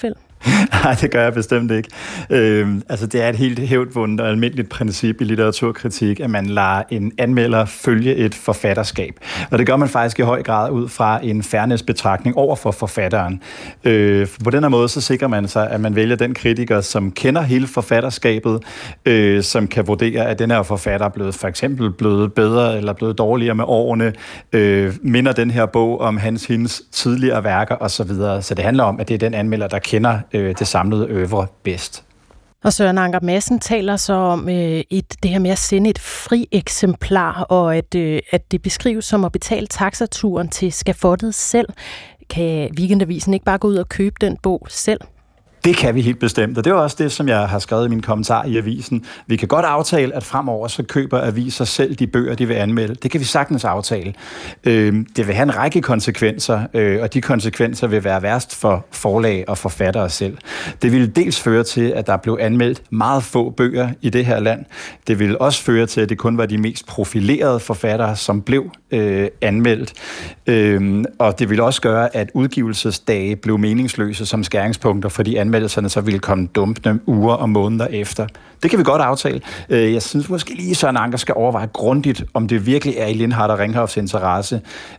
Speaker 16: Nej, det gør jeg bestemt ikke. Øhm, altså, det er et helt hævdvundet og almindeligt princip i litteraturkritik, at man lader en anmelder følge et forfatterskab. Og det gør man faktisk i høj grad ud fra en fairness-betragtning over for forfatteren. Øh, på den her måde, så sikrer man sig, at man vælger den kritiker, som kender hele forfatterskabet, øh, som kan vurdere, at den her forfatter er blevet for eksempel blevet bedre eller blevet dårligere med årene, øh, minder den her bog om hans, hendes tidligere værker osv. Så det handler om, at det er den anmelder, der kender øh, det samlede øvre bedst.
Speaker 17: Og Søren Anker Madsen taler så om øh, et, det her med at sende et fri eksemplar, og at, øh, at det beskrives som at betale taxaturen til skafottet selv. Kan Weekendavisen ikke bare gå ud og købe den bog selv?
Speaker 16: Det kan vi helt bestemt, og det er også det, som jeg har skrevet i min kommentar i avisen. Vi kan godt aftale, at fremover så køber aviser selv de bøger, de vil anmelde. Det kan vi sagtens aftale. Det vil have en række konsekvenser, og de konsekvenser vil være værst for forlag og forfattere selv. Det vil dels føre til, at der blev anmeldt meget få bøger i det her land. Det vil også føre til, at det kun var de mest profilerede forfattere, som blev øh, anmeldt. Øh, og det vil også gøre, at udgivelsesdage blev meningsløse som skæringspunkter for de anmeldelserne, så ville komme dumpende uger og måneder efter. Det kan vi godt aftale. Jeg synes måske lige, Søren Anker skal overveje grundigt, om det virkelig er i Lindhardt og Ringhoffs interesse,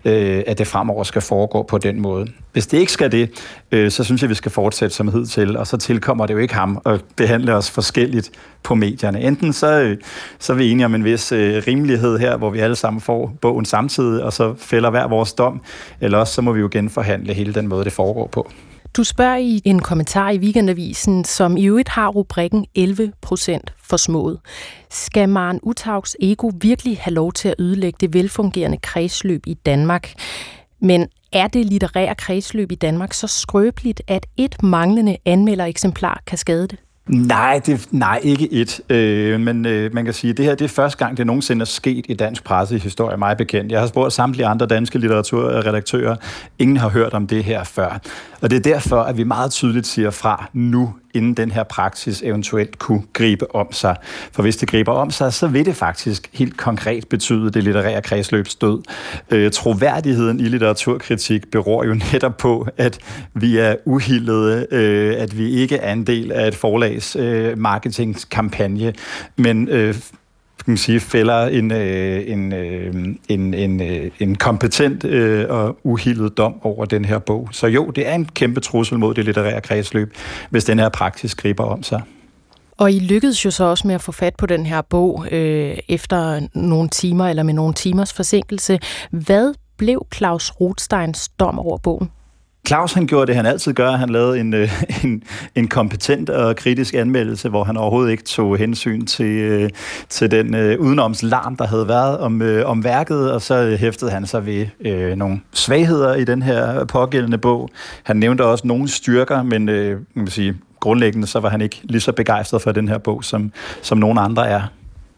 Speaker 16: at det fremover skal foregå på den måde. Hvis det ikke skal det, så synes jeg, vi skal fortsætte som hidtil, og så tilkommer det jo ikke ham at behandle os forskelligt på medierne. Enten så, så er vi enige om en vis rimelighed her, hvor vi alle sammen får bogen samtidig, og så fælder hver vores dom, eller også så må vi jo genforhandle hele den måde, det foregår på.
Speaker 17: Du spørger i en kommentar i Weekendavisen, som i øvrigt har rubrikken elleve procent forsmået. Skal Maren Uthaugs ego virkelig have lov til at ødelægge det velfungerende kredsløb i Danmark? Men er det litterære kredsløb i Danmark så skrøbeligt, at et manglende anmeldereksemplar kan skade det?
Speaker 16: Nej, det, nej, ikke et. Øh, men øh, man kan sige, at det her det er første gang, det nogensinde er sket i dansk pressehistorie, mig bekendt. Jeg har spurgt samtlige andre danske litteraturredaktører. Ingen har hørt om det her før. Og det er derfor, at vi meget tydeligt siger fra nu, inden den her praksis eventuelt kunne gribe om sig. For hvis det griber om sig, så vil det faktisk helt konkret betyde det litterære kredsløbs død. Øh, troværdigheden i litteraturkritik beror jo netop på, at vi er uhildede, øh, at vi ikke er en del af et forlags øh, marketingskampagne, men øh, kan man sige, fælder en, øh, en, øh, en, en, øh, en kompetent øh, og uhildet dom over den her bog. Så jo, det er en kæmpe trussel mod det litterære kredsløb, hvis den her praksis griber om sig.
Speaker 17: Og I lykkedes jo så også med at få fat på den her bog øh, efter nogle timer, eller med nogle timers forsinkelse. Hvad blev Claus Rothsteins dom over bogen?
Speaker 16: Claus, han gjorde det, han altid gør. Han lavede en, en, en kompetent og kritisk anmeldelse, hvor han overhovedet ikke tog hensyn til, til den uh, udenomslarm, der havde været om, uh, om værket, og så hæftede han sig ved uh, nogle svagheder i den her pågældende bog. Han nævnte også nogle styrker, men uh, man kan sige, grundlæggende så var han ikke lige så begejstret for den her bog, som, som nogle andre er.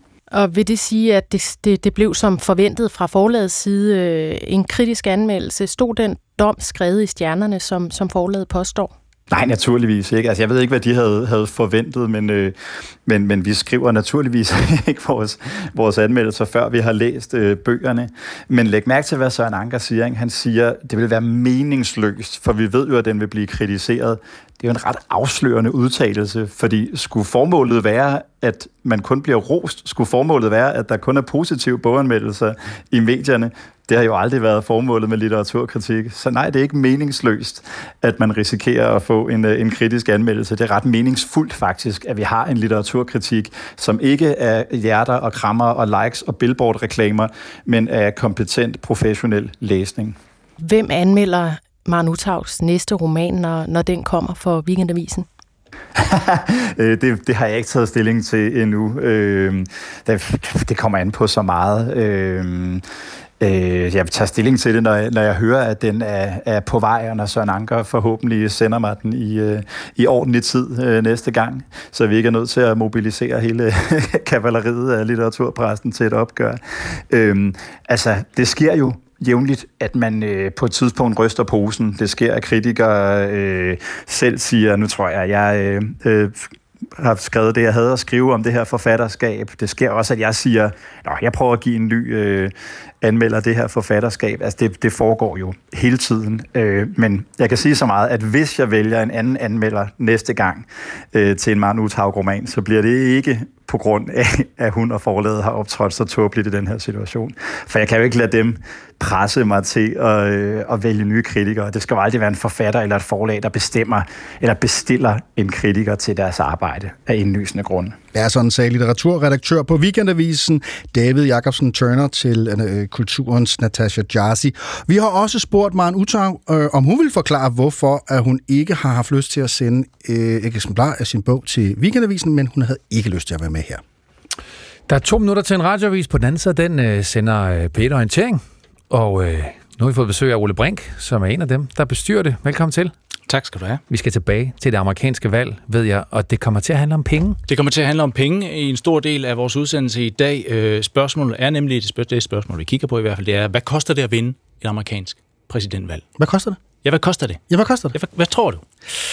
Speaker 17: Og vil det sige, at det, det, det blev som forventet fra forlagets side øh, en kritisk anmeldelse? Stod den dom skrevet i stjernerne, som, som forlaget påstår?
Speaker 16: Nej, naturligvis ikke. Altså, jeg ved ikke, hvad de havde, havde forventet, men, øh, men, men vi skriver naturligvis ikke vores, vores anmeldelser, før vi har læst øh, bøgerne. Men læg mærke til, hvad Søren Anker siger. Ikke? Han siger, det vil være meningsløst, for vi ved jo, at den vil blive kritiseret. Det er jo en ret afslørende udtalelse, fordi skulle formålet være, at man kun bliver rost, skulle formålet være, at der kun er positive boganmeldelser i medierne, det har jo aldrig været formålet med litteraturkritik. Så nej, det er ikke meningsløst, at man risikerer at få en, en kritisk anmeldelse. Det er ret meningsfuldt faktisk, at vi har en litteraturkritik, som ikke er hjerter og krammer og likes og billboard-reklamer, men er kompetent, professionel læsning.
Speaker 17: Hvem anmelder Maren Uthaugs næste roman, når, når den kommer for Weekendavisen?
Speaker 16: det, det har jeg ikke taget stilling til endnu. Øh, det, det kommer an på så meget. Øh, øh, jeg tager stilling til det, når jeg, når jeg hører, at den er, er på vej, og når Søren Anker forhåbentlig sender mig den i, øh, i ordentlig tid øh, næste gang, så vi ikke er nødt til at mobilisere hele kavaleriet af litteraturpressen til et opgør. Øh, altså, det sker jo jævnligt, at man øh, på et tidspunkt ryster posen. Det sker, at kritikere øh, selv siger, nu tror jeg, jeg øh, har skrevet det, jeg havde at skrive om det her forfatterskab. Det sker også, at jeg siger, nå, jeg prøver at give en ny øh, anmelder det her forfatterskab. Altså, det, det foregår jo hele tiden. Øh, men jeg kan sige så meget, at hvis jeg vælger en anden anmelder næste gang øh, til en Maren Uthaug-roman, så bliver det ikke på grund af, at hun og forlaget har optrådt så tåbeligt i den her situation. For jeg kan jo ikke lade dem presse mig til at, øh, at vælge nye kritikere. Det skal jo aldrig være en forfatter eller et forlag, der bestemmer eller bestiller en kritiker til deres arbejde af indlysende grunde.
Speaker 2: Ja, sådan sagde litteraturredaktør på Weekendavisen David Jacobsen Turner til øh, Kulturens Natasha Jassy. Vi har også spurgt Maren Uthaug, øh, om hun vil forklare, hvorfor at hun ikke har haft lyst til at sende øh, et eksemplar af sin bog til Weekendavisen, men hun havde ikke lyst til at være med her.
Speaker 1: Der er to minutter til en radioavis. På den anden side, den øh, sender øh, P et Orientering. Og øh, nu har vi fået besøg af Ole Brink, som er en af dem, der bestyrer det. Velkommen til.
Speaker 19: Tak skal du have.
Speaker 1: Vi skal tilbage til det amerikanske valg, ved jeg, og det kommer til at handle om penge.
Speaker 19: Det kommer til at handle om penge i en stor del af vores udsendelse i dag. Øh, spørgsmålet er nemlig, det, spørg- det spørgsmål, vi kigger på i hvert fald, det er, hvad koster det at vinde et amerikansk præsidentvalg?
Speaker 2: Hvad koster det?
Speaker 19: Ja, hvad koster det?
Speaker 2: Ja, hvad koster det?
Speaker 19: Ja, hvad, hvad tror du?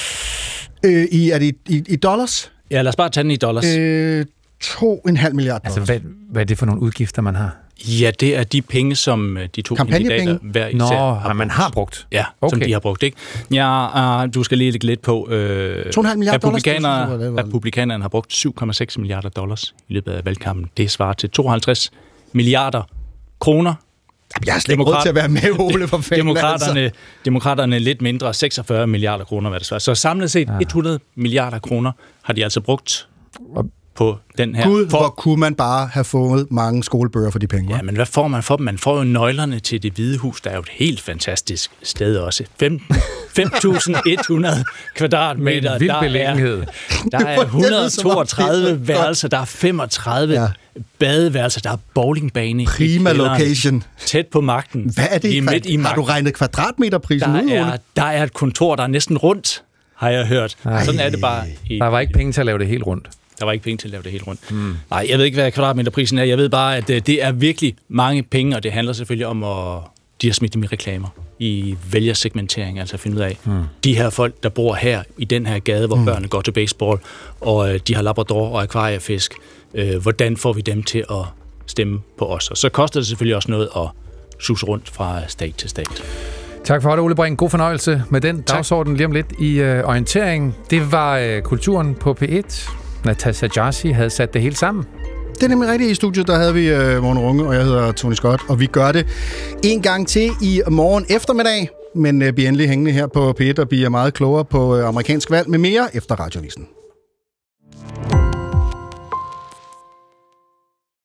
Speaker 2: Øh, i, er det i, i, i dollars?
Speaker 19: Ja, lad os bare tage den i dollars.
Speaker 2: Øh, to og en halv milliard dollars.
Speaker 1: Altså, hvad, hvad er det for nogle udgifter, man har?
Speaker 19: Ja, det er de penge, som de to kandidater hver især
Speaker 1: Nå,
Speaker 19: har
Speaker 1: man har brugt.
Speaker 19: Ja,
Speaker 1: okay.
Speaker 19: Som de har brugt, ikke? Ja, uh, du skal lige lægge lidt på. Øh,
Speaker 2: to komma fem milliarder
Speaker 19: republikanere,
Speaker 2: dollars.
Speaker 19: Republikanerne har brugt syv komma seks milliarder dollars i løbet af valgkampen. Det svarer til tooghalvtreds milliarder kroner.
Speaker 2: Jeg har slet ikke råd til at være med, Ole, for fanden.
Speaker 19: Demokraterne,
Speaker 2: altså.
Speaker 19: Demokraterne lidt mindre, seksogfyrre milliarder kroner, hvad det svarer. Så samlet set ja. hundrede milliarder kroner har de altså brugt på den her.
Speaker 2: Gud, for... hvor kunne man bare have fået mange skolebøger for de penge,
Speaker 19: Ja, men hvad får man for dem? Man får jo nøglerne til Det Hvide Hus, der er jo et helt fantastisk sted også. fem tusind et hundrede kvadratmeter.
Speaker 1: Med en vild beliggenhed.
Speaker 19: Der er et hundrede og toogtredive værelser, der er femogtredive ja. badeværelser, der er bowlingbane.
Speaker 2: Prima location.
Speaker 19: Tæt på magten.
Speaker 2: Hvad er det?
Speaker 19: I midt i
Speaker 2: har du regnet kvadratmeterprisen
Speaker 19: der
Speaker 2: ud,
Speaker 19: er, der er et kontor, der er næsten rundt, har jeg hørt. Ej. Sådan er det bare. I,
Speaker 1: der var ikke penge til at lave det helt rundt.
Speaker 19: Der var ikke penge til at lave det helt rundt. Mm. Nej, jeg ved ikke, hvad kvadratmeterprisen er. Jeg ved bare, at det er virkelig mange penge, og det handler selvfølgelig om, at de har smidt dem i reklamer. I vælgersegmentering, altså at finde ud af, mm. de her folk, der bor her, i den her gade, hvor mm. børnene går til baseball, og de har labrador og akvariefisk. Øh, hvordan får vi dem til at stemme på os? Og så koster det selvfølgelig også noget at suse rundt fra stat til stat.
Speaker 1: Tak for det, Ole Brink. God fornøjelse med den
Speaker 19: tak.
Speaker 1: dagsorden lige om lidt i øh, orientering. Det var øh, Kulturen på P et. Natasha Jassy havde sat det hele sammen.
Speaker 2: Det er nemlig rigtigt. I studiet, der havde vi øh, Morten Runge, og jeg hedder Tony Scott, og vi gør det en gang til i morgen eftermiddag, men øh, bliver endelig hængende her på P et og bliver meget klogere på øh, amerikansk valg med mere efter Radioavisen.